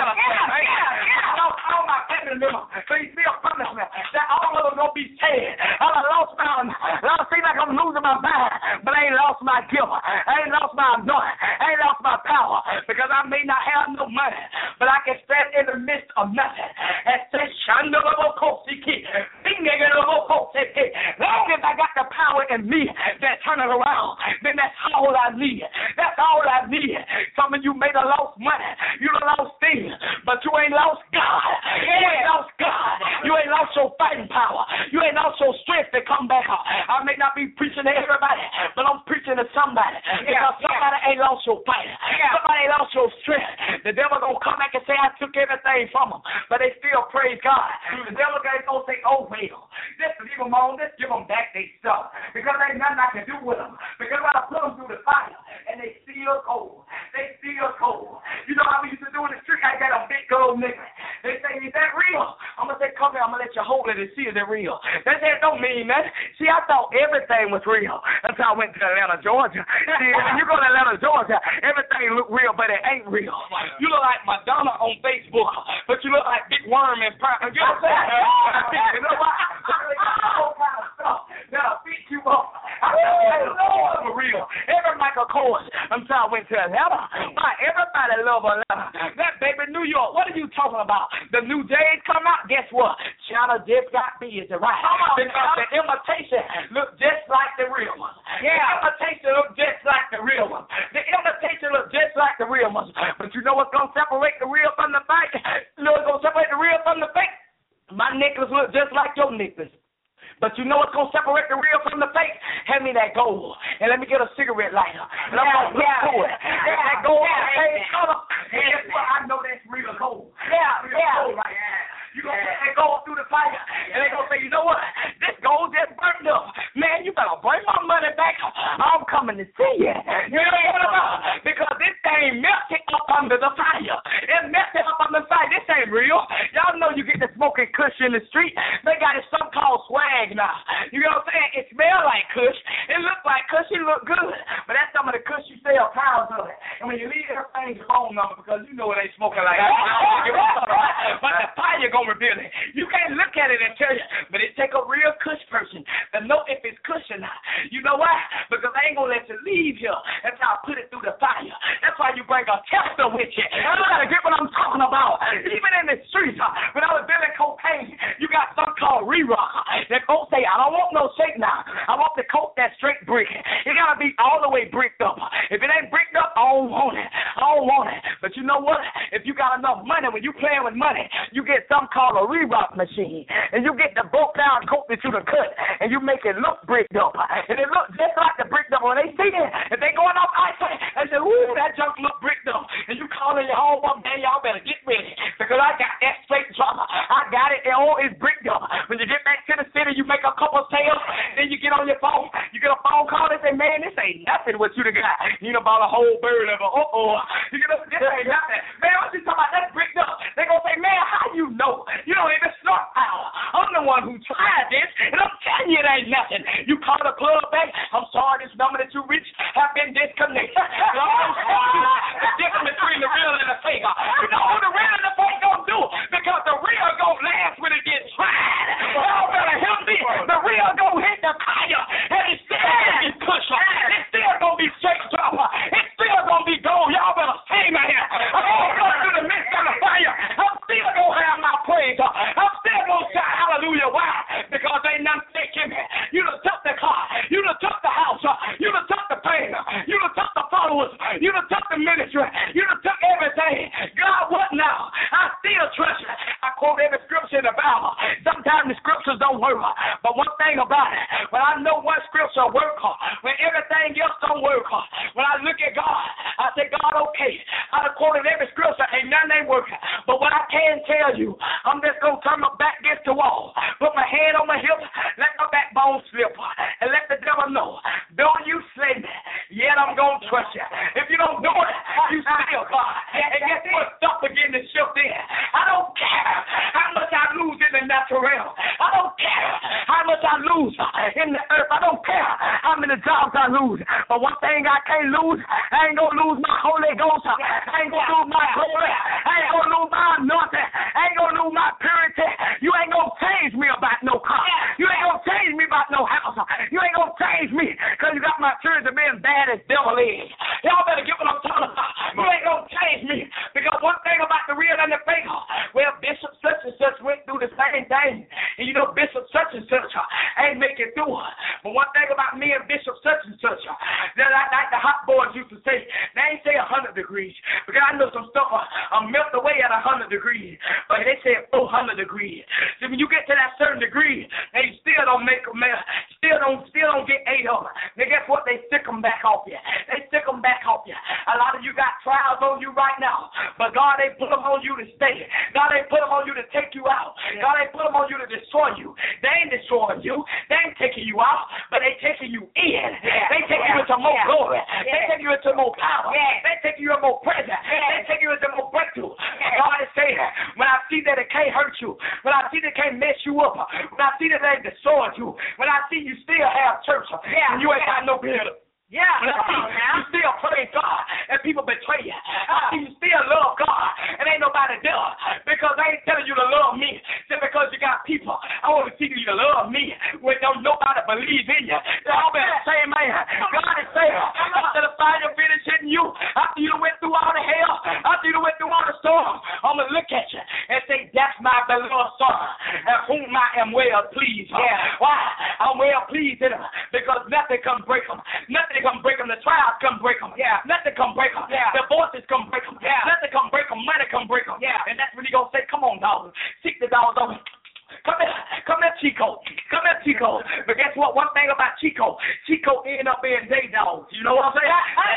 C: I lost all my family members, but he still promised me that all of them going to be saved. I lost my, I seem like I'm losing my mind, but I ain't lost my gift. I ain't lost my anointing. I ain't lost my power because I may not have no money, but I can stand in the midst of nothing and say, long as I got the power in me that turn it around, then that's all I need. That's all I need. Some of you may have lost money. You done lost things, but you ain't lost God. You ain't lost God. You ain't lost your fighting power. You ain't lost your strength to come back up. I may not be preaching to everybody, but I'm preaching to somebody because somebody ain't lost your fight. Somebody ain't lost your strength. The devil gonna come back and say, I took everything from them, but they still praise God. The devil gonna say, oh, well, just leave them on, just give them back their stuff because ain't nothing I can do with them because I put them through the fire and they still cold. They still cold. You know how we used to do in the street? I got a big gold nigga. They say, is that real? I'm going to say, come here, I'm going to let you hold it and see is it real. That don't mean that. See, I thought everything was real until I went to Atlanta, Georgia. See, when you go to Atlanta, Georgia, everything look real, but it ain't real. You look like Madonna on Facebook, but you look like Big Worm in prime. You know what I'm saying? You know what? All kind of stuff that'll beat you up. I thought for real. Every Michael Kors until I went to Atlanta. Everybody love Atlanta. That baby New York, what are you talking about? The new days come out, guess what? China just got busy, right? Because the imitation look just like the real one. Yeah, the imitation look just like the real one. The imitation look just like the real one. But you know what's going to separate the real from the fake? You know what's going to separate the real from the fake? My necklace look just like your necklace. But you know what's going to separate the real from the fake? Hand me that gold, and let me get a cigarette lighter, and I'm going to look through it. That gold on the same color, and guess what? I know that's real gold. Gold right there. You going to put that gold through the fire, and they're going to say, you know what? This gold just burnt up. Man, you better bring my money back. I'm coming to see you. You know what I'm about? Because this thing melted up under the fire. It melted up under the fire. This ain't real. Y'all know you get the smoking kush in the street. They got it something called swag now. You know what I'm saying? It smells like kush. It looks like kush. It look good. But that's some of the kush you sell pounds of it. And when you leave everything's your phone number because you know it ain't smoking like that. But the fire going to reveal it. You can't look at it and tell you. But it take a real kush person to know if it's kush or not. You know why? Because I ain't going to let you leave here until I put it through the fire. That's why you bring a tester with you. You got to get what I'm talking about. Even in the streets, when I was dealing cocaine, you got something called re-rock. That coat say, I don't want no shake now. I want the coat that's straight brick. It got to be all the way bricked up. If it ain't bricked up, I don't want it. I don't want it. But you know what? If you got enough money, when you playing with money, you get something called a re-rock machine. And you get the broke down coat that you done cut, and you make it look bricked up. And it looks just like the bricked up. When they see it, if they going off ice, they say, ooh, that junk look bricked up. And you calling your home one day, y'all better get ready. Because I got that straight drama. I got it. It all is bricked up. When you get back to the city, you make a couple sales, then you get on your phone. You get a phone call, they say, man, this ain't nothing what you done got. You done bought a whole bird of a You get up, this ain't nothing. Man, what you talking about? That's bricked up. They gonna say, man, how you know? You don't even snort power. I'm the one who tried this, and I'm telling you it ain't nothing. You call the club back, I'm sorry, this number that you reached have been disconnected. And I'm gonna show you the difference between the real and the fake. You know what the real and the fake gonna do? Because the real gonna last when it gets tried. Y'all better help me. The real gonna hit the fire, and it's still gonna be pushed. It's still gonna be straight dropper. It's still gonna be gold. Y'all better stay my here. I'm gonna go through the midst of the fire. I'm still gonna have my praise. I'm still gonna shout hallelujah. Why? Because ain't nothing taking me. You done took the car. You done took the house. You done took the pain. You done took the followers. You done took the ministry. You done took everything. God, what now? I still trust you. I quote every scripture in the Bible. Sometimes the scriptures don't work. But one thing about it, when I know one scripture work, when everything else don't work, when I look at God, I say, God, okay. I done quoted every scripture. Ain't nothing ain't working. But what I can tell you, I'm just going to turn my back against the wall, put my hand on my hip, let my backbone slip, and let the devil know, don't you slay me, yet I'm going to trust you. If you don't do it, you still God. And guess what? Stuff begin to shift in. I don't care how much I lose in the natural realm. I don't care how much I lose in the earth. I don't care how many jobs I lose. But one thing I can't lose, I ain't going to lose my Holy Ghost. I ain't going to lose my glory. I ain't going to lose my anointing. I ain't going to lose my purity. You ain't going to change me about no car. You ain't going to change me about no house. You ain't going to change me because you got my children being bad as devil is. Y'all better get what I'm talking about. You ain't going to change me because one thing about the real and the fake, well, Bishop such and such went through the same thing. And you know, Bishop such and such ain't make it through. But one thing about me and Bishop such and such, that like the hot boys used to say, they ain't say 100 degrees. Because I know some stuff melt away at 100 degrees. But they say 400 degrees. So when you get to that certain degree, they still don't make them, still don't get 8 of them. Then guess what? They stick them back off you. They stick them back off you. A lot of you got trials on you right now. But God ain't put them on you to stay. God ain't put them on you to take you out. God ain't put them on you to destroy you. They ain't destroying you. They ain't taking you out, but they taking you in. They taking you into more glory. They taking you into more power. They taking you into more presence. They taking you into more breakthrough. God is saying, when I see that it can't hurt you, when I see that it can't mess you up, when I see that they destroyed you, when I see you still have church, and you ain't got no business.
B: Yeah,
C: when I see you still pray God and people betray you. I see you still love God and ain't nobody there because I ain't telling you to love me just because you got people. I want to see you to love me when don't nobody believe in you. Y'all better say, man, God is saying, after the fire finish hitting you, after you went through all the hell, after you went through all the storm, I'm going to look at you and say, that's my beloved son, at whom I am well pleased. Yeah. Why? I'm well pleased in him because nothing can break him. Nothing can break them. The trials come break them. Yeah. Nothing can break them. Yeah. The voices come break them. Yeah. Nothing can break them. Money can break them. Yeah. And that's when he gonna say, "Come on, dog. Seek the dogs over." Come here, Chico. Come here, Chico. But guess what? One thing about Chico ended up being day dogs. You know what I'm saying?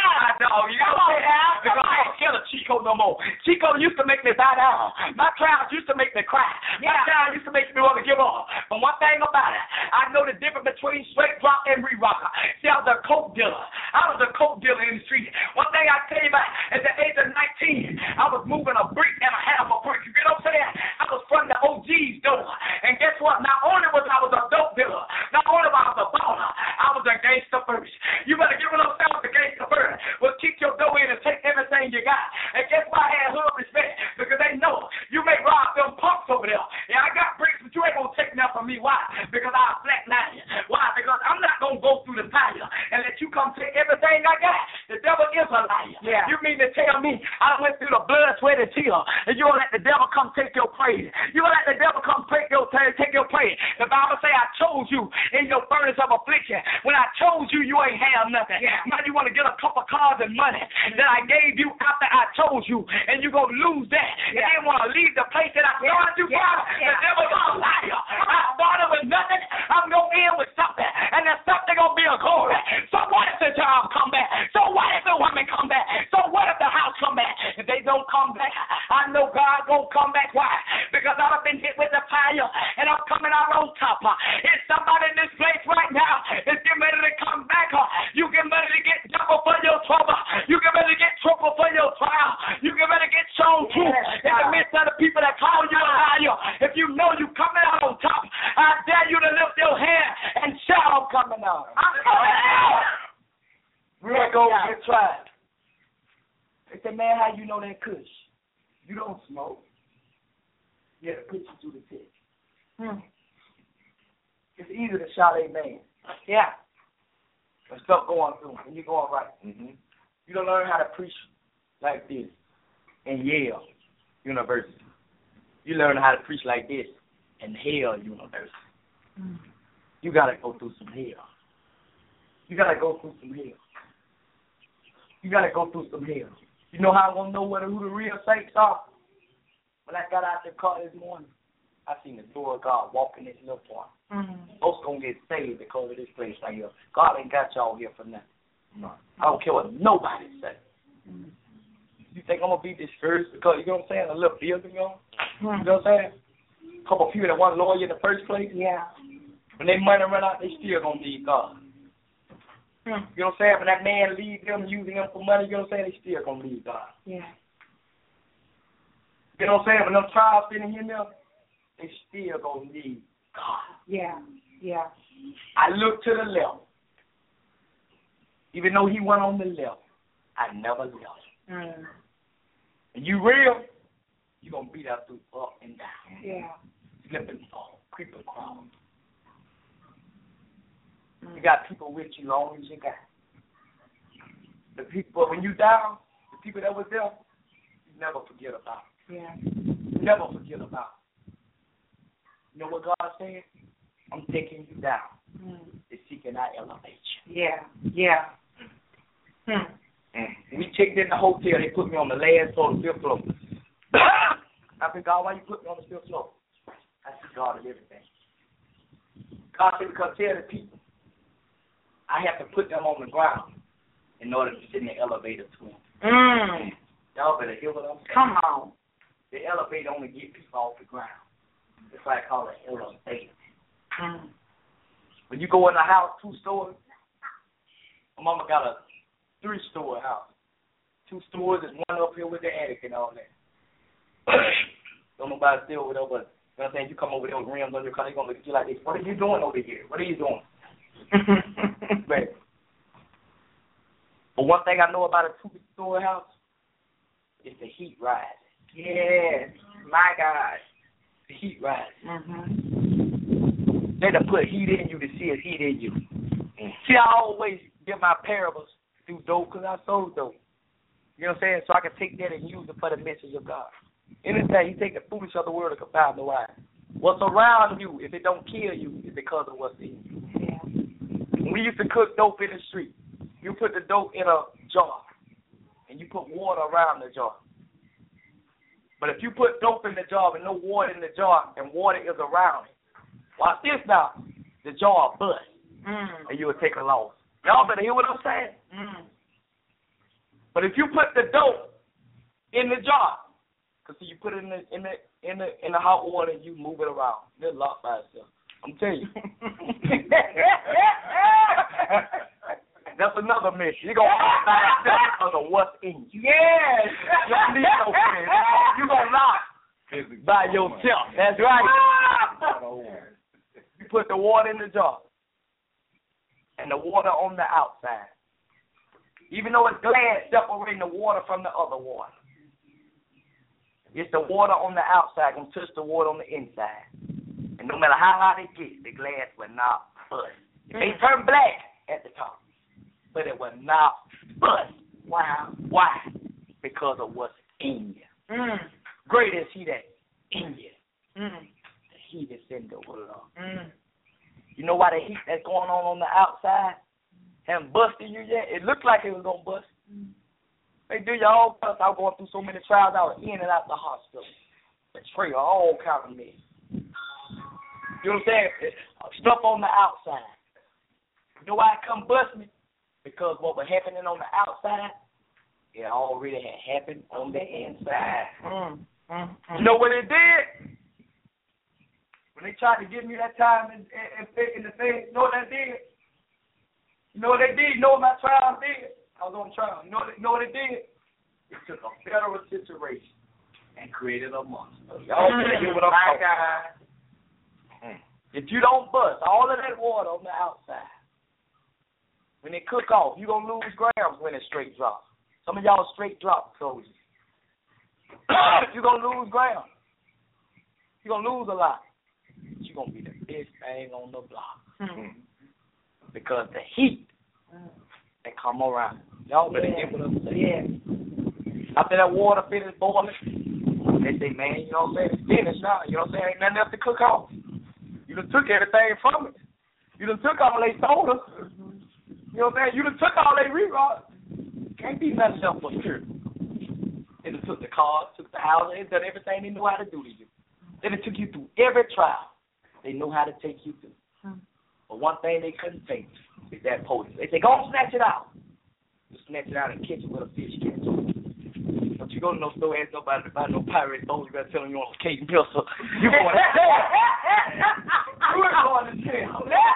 C: Dog. You know what I'm saying? Because I ain't scared of Chico no more. Chico used to make me bow down. My trials used to make me cry. My trials used to make me want to give up. But one thing about it, I know the difference between straight drop and re-rocker. See, I was a coke dealer. I was a coke dealer in the street. One thing I tell you about, at the age of 19, I was moving a brick and a half a brick. You know what I'm saying? I was from the OG's door. And guess what? Not only was I was a dope dealer, not only was I a baller, I was a gangster first. You better give it up to the gangster first. Well, kick your door in and take everything you got. And guess why I had hood respect? Because they know you may rob them punks over there. Yeah, I got bricks, but you ain't going to take nothing from me. Why? Because I'll flatline you. Why? Because I'm not going to go through the fire and let you come take everything I got. The devil is a liar. Yeah. You mean to tell me I went through the blood, sweat, and tears, and you gonna let the devil come take your praise? You gonna let the devil come take your praise? The Bible say I chose you in your furnace of affliction. When I chose you, you ain't have nothing. Yeah. Now you want to get a couple cars and money that I gave you after I chose you, and you gonna lose that. Yeah. And then want to leave the place that I started you from. The devil's a liar. I started with nothing. I'm gonna end with something, and that something gonna be a glory. So what if the job come back? So what if the woman come back? So what if the house come back? If they don't come back, I know God gonna come back. Why? Because I've been hit with the fire, and I'm coming out on top. It's somebody in this place right now is getting ready to come back. You get ready to get double for your trouble. You get ready to get triple for your trial. You get ready to get shown too in the midst of the people that call you a liar. If you know you coming out on top, I dare you to lift your hand and shout, I'm coming out. I'm coming out. We're going to get tried. They say, man, how you know that kush? You don't smoke. Yeah, put you through the pit. It's easy to shout amen. Yeah. When stuff going through, when you're going right. You don't learn how to preach like this in Yale University. You learn how to preach like this in Hale University. You got to go through some hell. You got to go through some hell. You got to go through some hell. You know how I'm going to know who the real saints are? When I got out the car this morning, I seen the door of God walking this little boy. Folks going to get saved because of this place right here. God ain't got y'all here for nothing. No. I don't care what nobody says. You think I'm going to be discouraged because, you know what I'm saying, a little building, you know? You know what I'm saying? A couple of people that want a lawyer in the first place. Yeah. When their money run out, they still going to need God. You know what I'm saying? When that man leaves them, using them for money, you know what I'm saying? They still going to leave God. Yeah. You know what I'm saying? When them trials sitting in them, they still going to need God. Yeah. Yeah. I look to the left. Even though he went on the left, I never left. And you real, you're going to beat out through up and down. Yeah. Slip and fall, creep and crawl. You got people with you long as you got. The people, when you down, the people that was there, you never forget about. Yeah. Never forget about. You know what God said? I'm taking you down. It's seeking I elevate you. Yeah. Yeah. We checked in the hotel. They put me on the last floor, the fifth floor. I said, God, why you put me on the fifth floor? I said, God is everything. God said, because tell the people, I have to put them on the ground in order to sit in the elevator to them. Y'all better hear what I'm saying. Come on. The elevator only get people off the ground. That's why I call it elevator. When you go in a house, 2 stories, my mama got a 3-story house. 2 stories and 1 up here with the attic and all that. Don't nobody steal with her, but You know what I'm saying? You come over there with rims on your car, they're going to look at you like this. What are you doing over here? What are you doing? But one thing I know about a two-story house is the heat rising.
B: Yes, my God.
C: The heat rising.
B: Mm-hmm.
C: They done put heat in you to see if heat in you. See, I always get my parables through dope because I sold dope. You know what I'm saying? So I can take that and use it for the message of God. Anything, you take the foolish of the world and confound the wise. What's around you, if it don't kill you, is because of what's in you.
B: Yeah.
C: We used to cook dope in the street. You put the dope in a jar, and you put water around the jar. But if you put dope in the jar and no water in the jar, and water is around it, watch this now, the jar will bust, and you will take a loss. Y'all better hear what I'm saying? But if you put the dope in the jar, because you put it in the hot water and you move it around, it'll lock by itself. I'm telling you. That's another mission. You're going to lock by itself because of what's in you.
B: Yes.
C: You don't need no friends. You're going to lock by yourself. That's right. You put the water in the jar and the water on the outside. Even though it's glass separating the water from the other water. It's the water on the outside going to touch the water on the inside. And no matter how hot it gets, the glass will not bust. It may turn black at the top, but it will not bust.
B: Wow.
C: Why? Because of what's in you. Great is he that in you. The heat is in the world. You know why the heat that's going on the outside haven't busted you yet? It looked like it was going to bust. They do your own stuff. I was going through so many trials. I was in and out the hospital. Betrayal, all kind of mess. You know what I'm saying? Stuff on the outside. You know why it come bust me? Because what was happening on the outside, it already had happened on the inside. You know what it did? When they tried to give me that time in the thing, you know what that did? You know what they did? You know what my trial did? I was on trial. You know what it did? It took a federal situation and created a monster. Y'all can hear what I'm talking about. If you don't bust all of that water on the outside, when it cook off, you're going to lose grams when it straight drops. Some of y'all straight drop soldiers. You're going to lose grams. You're going to lose a lot. But you're going to be the best thing on the block. Because the heat that come around. Y'all better get what I'm saying. After that water finished boiling, they say, man, you know what I'm saying, it's finished now. You know what I'm saying? Ain't nothing else to cook off. You done took everything from it. You done took all they soda. You know what I'm saying? You done took all they re-rods. Can't be nothing else but pure. They done took the cars, took the house, they done everything they know how to do to you. They done took you through every trial they know how to take you through. But one thing they couldn't take is that poison. They say, go on, snatch it out. You snatch it out and catch it with a fish catch. But you go to no store, ask nobody to buy no pirate bones. You got to tell them you want a cake and pistol. You going to jail. You ain't going to jail.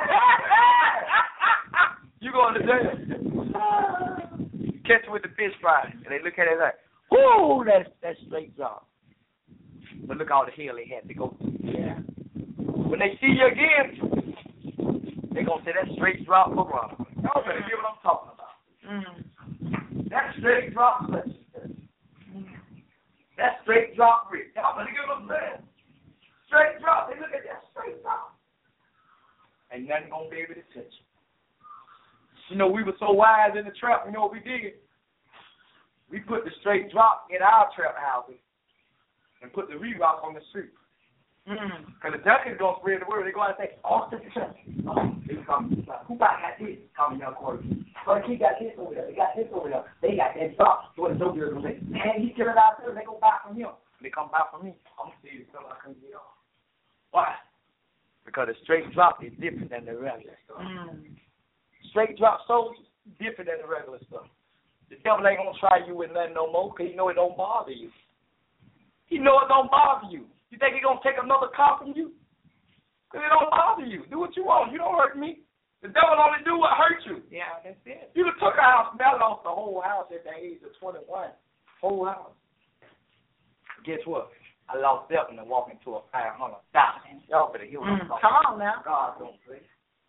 C: You going to jail. Catch it with the fish fry. And they look at it like, whoo, that's straight drop. But look all the hell they had to go through. Yeah. When they see you again, they're going to say that's straight drop for Ron. Y'all better hear what I'm talking about. That's straight drop blessing. That's straight drop rich. Y'all better hear what I'm saying. Straight drop. They look at that straight drop. Ain't nothing going to be able to touch you. You know, we were so wise in the trap. You know what we did? We put the straight drop in our trap houses and put the re-rock on the street. Because the junkies going to spread the word. They go out and say, oh, this is junkie. Oh, they come. Who got this? Come in your quarter. So he got this over there. They got this over there. They got that drop. So what the dope dealers going to say, man, he's killing out there. They go buy from him. They come buy from me. I'm going to see you something I couldn't get off. Why? Because the straight drop is different than the regular stuff. Straight drop soldiers different than the regular stuff. The devil ain't going to try you with nothing no more because he know it don't bother you. He know it don't bother you. You think he going to take another car from you? Because it don't bother you. Do what you want. You don't hurt me. The devil only do what hurt you.
B: Yeah, that's it.
C: You took a house, and lost the whole house at the age of 21. Whole house. Guess what? I lost 7 and walked into a 500,000. Y'all better hear what I'm talking
B: Come on now.
C: God don't play.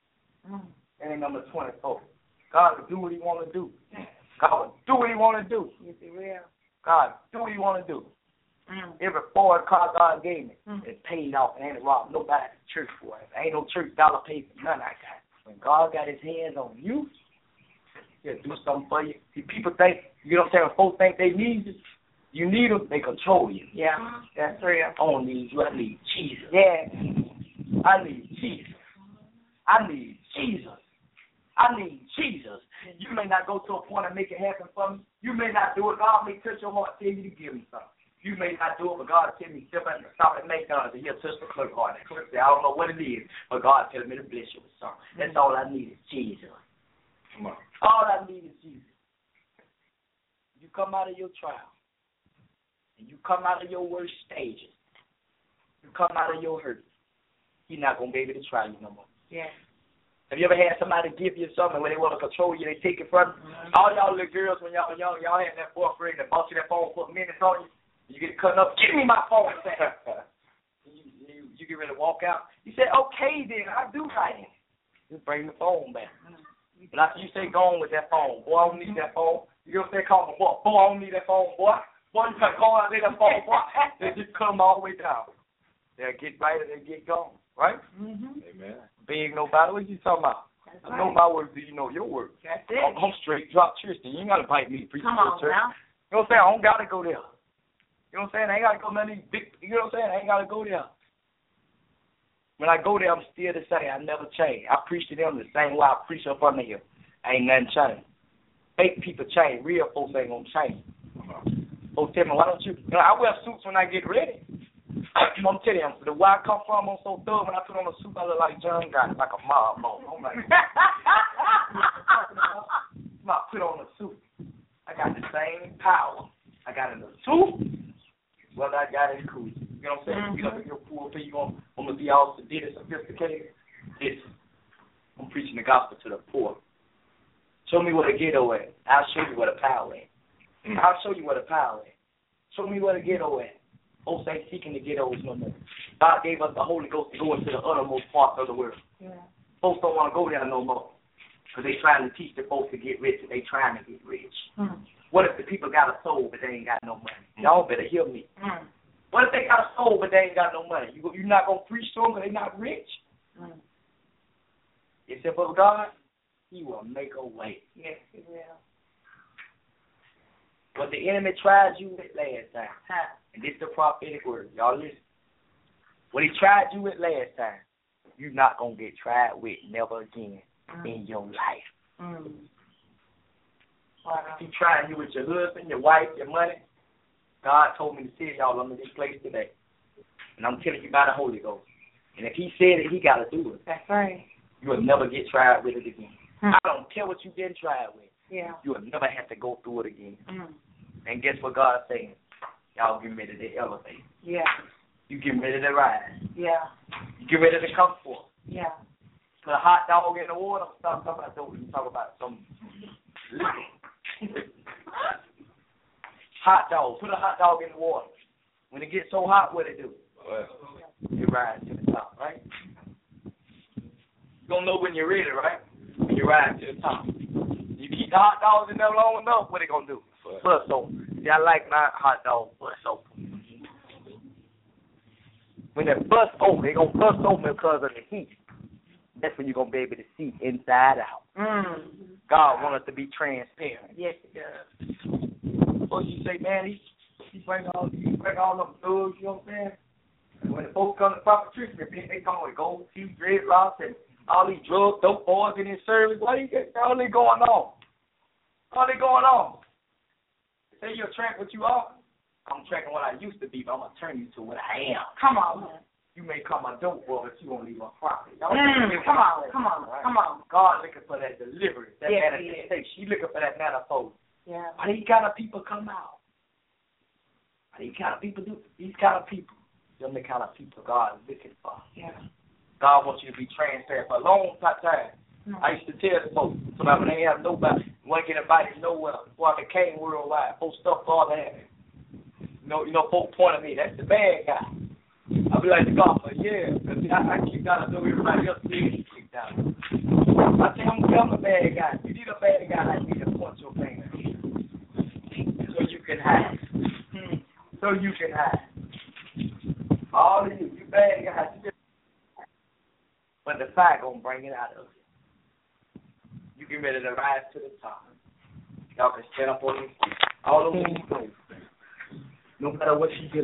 C: And number 24. God will do what he want to do. God will do what he want to do.
B: You be real.
C: God do what he want to do. Every Ford car God gave me is paid off and ain't robbed nobody at the church for it. Ain't no church dollar paid for none I got. When God got his hands on you, he'll do something for you. See, people think, you know what I'm saying, when folks think they need you need them, they control you.
B: Yeah, that's real.
C: I don't need you, I need Jesus.
B: Yeah.
C: I need Jesus. I need Jesus. I need Jesus. You may not go to a point and make it happen for me. You may not do it. God may touch your heart, tell you to give me something. You may not do it, but God tell me step and stop at McDonald's and he'll touch the clerk heart. The clerk say, I don't know what it is, but God tell me to bless you with something. That's all I need is Jesus. Come on. All I need is Jesus. You come out of your trial, and you come out of your worst stages, you come out of your hurt, he's not going to be able to try you no more.
B: Yeah.
C: Have you ever had somebody give you something when they want to control you, they take it from you? All y'all little girls, when y'all young, y'all had that boyfriend that bought you that phone for minutes on you, you get cut up, give me my phone back. you get ready to walk out. You say, okay then, I'll do right. Just bring the phone back. But after you say, go on with that phone. Boy, I don't need that phone. You know what I'm saying? Call my boy. Boy, I don't need that phone, boy. Boy, you can't call out there that phone, boy. They just come all the way down. They'll get right or they'll get gone. Right? Amen. Big nobody. What you talking about?
B: That's
C: I know my words, do you know your words?
B: That's it.
C: I'm straight drop Tristan. You ain't got to invite me to preach
B: Come
C: to
B: on
C: church.
B: now.
C: You know what I'm saying? I don't got to go there. You know what I'm saying? I ain't got to go to these big, you know what I'm saying? I ain't got to go there. When I go there, I'm still the same. I never change. I preach to them the same way I preach up under here. Ain't nothing changed. Fake people change. Real folks ain't going to change. Folks tell me, why don't you? You know, I wear suits when I get ready. I'm telling you, where I come from, I'm so thug. When I put on a suit, I look like John Gotti, like a mob boss. I'm like, I put on a suit. I got the same power. I got in a suit. Whether I got it cool. You know what I'm saying? You know, if you're poor, you want to be all sedated, sophisticated. Listen, I'm preaching the gospel to the poor. Show me where the ghetto at. I'll show you where the power at. I'll show you where the power at. Show me where the ghetto at. Folks ain't seeking the ghettos no more. God gave us the Holy Ghost to go into the uttermost parts of the world. Yeah. Folks don't want to go there no more because they trying to teach the folks to get rich and they trying to get rich. What if the people got a soul but they ain't got no money? Y'all better hear me. What if they got a soul but they ain't got no money? You're not going to preach to them because they not rich? Except for God, he will make a way.
B: Yes, he will.
C: What the enemy tried you with last time, and this is the prophetic word. Y'all listen. What he tried you with last time, you're not going to get tried with never again in your life. Wow. If he tried you with your husband, your wife, your money, God told me to tell y'all I'm in this place today. And I'm telling you about the Holy Ghost. And if he said it, he got to do it.
B: That's right.
C: You will never get tried with it again. I don't care what you've been tried with.
B: Yeah.
C: You will never have to go through it again. And guess what God's saying? Y'all get ready to elevate.
B: Yeah.
C: You get ready to rise.
B: Yeah.
C: You get ready to come forth.
B: Yeah.
C: Put a hot dog in the water. Stop talking about those. Talk about some hot dog. Put a hot dog in the water. When it gets so hot, what it do? It rises to the top, right? You don't know when you're ready, right? When you rise to the top. You keep the hot dogs in there long enough, what they gonna do? Bust open. See, I like my hot dog bust open. When they bust open, they gonna bust open because of the heat. That's when you're gonna be able to see inside out. God wants us to be transparent.
B: Yes, he does.
C: So you say, man, he bring all them thugs, you know what I'm saying? And when the folks come to proper treatment, they come with gold teeth, dreadlocks, and all these drugs, dope boys in his service. What do you get? All they going on? All they going on? Say you attract what you are. I'm tracking what I used to be, but I'm going to turn you to what I am.
B: Come on, man.
C: You may come a dope boy, but you won't leave a profit.
B: Come on.
C: God looking for that deliverance, that
B: yes,
C: manifestation. She looking for that manifold.
B: Yeah.
C: Why these kind of people come out? Why these kind of people do? These kind of people, them the kind of people God is looking for.
B: Yeah.
C: God wants you to be transparent for a long time. I used to tell the folks, so that when they have nobody, want to get invited nowhere, before I became worldwide, folks stuff God had. folks point at me, that's the bad guy. I'll be like the golfer, yeah, because I kicked out, I know everybody else did kicked out. I think I'm a bad guy. You need a bad guy like me to point your finger. So you can hide. So you can hide. All of you bad guys. But the fire gonna bring it out of you. You get ready to rise to the top. Y'all can stand up on your feet. All over you go. No matter what you get.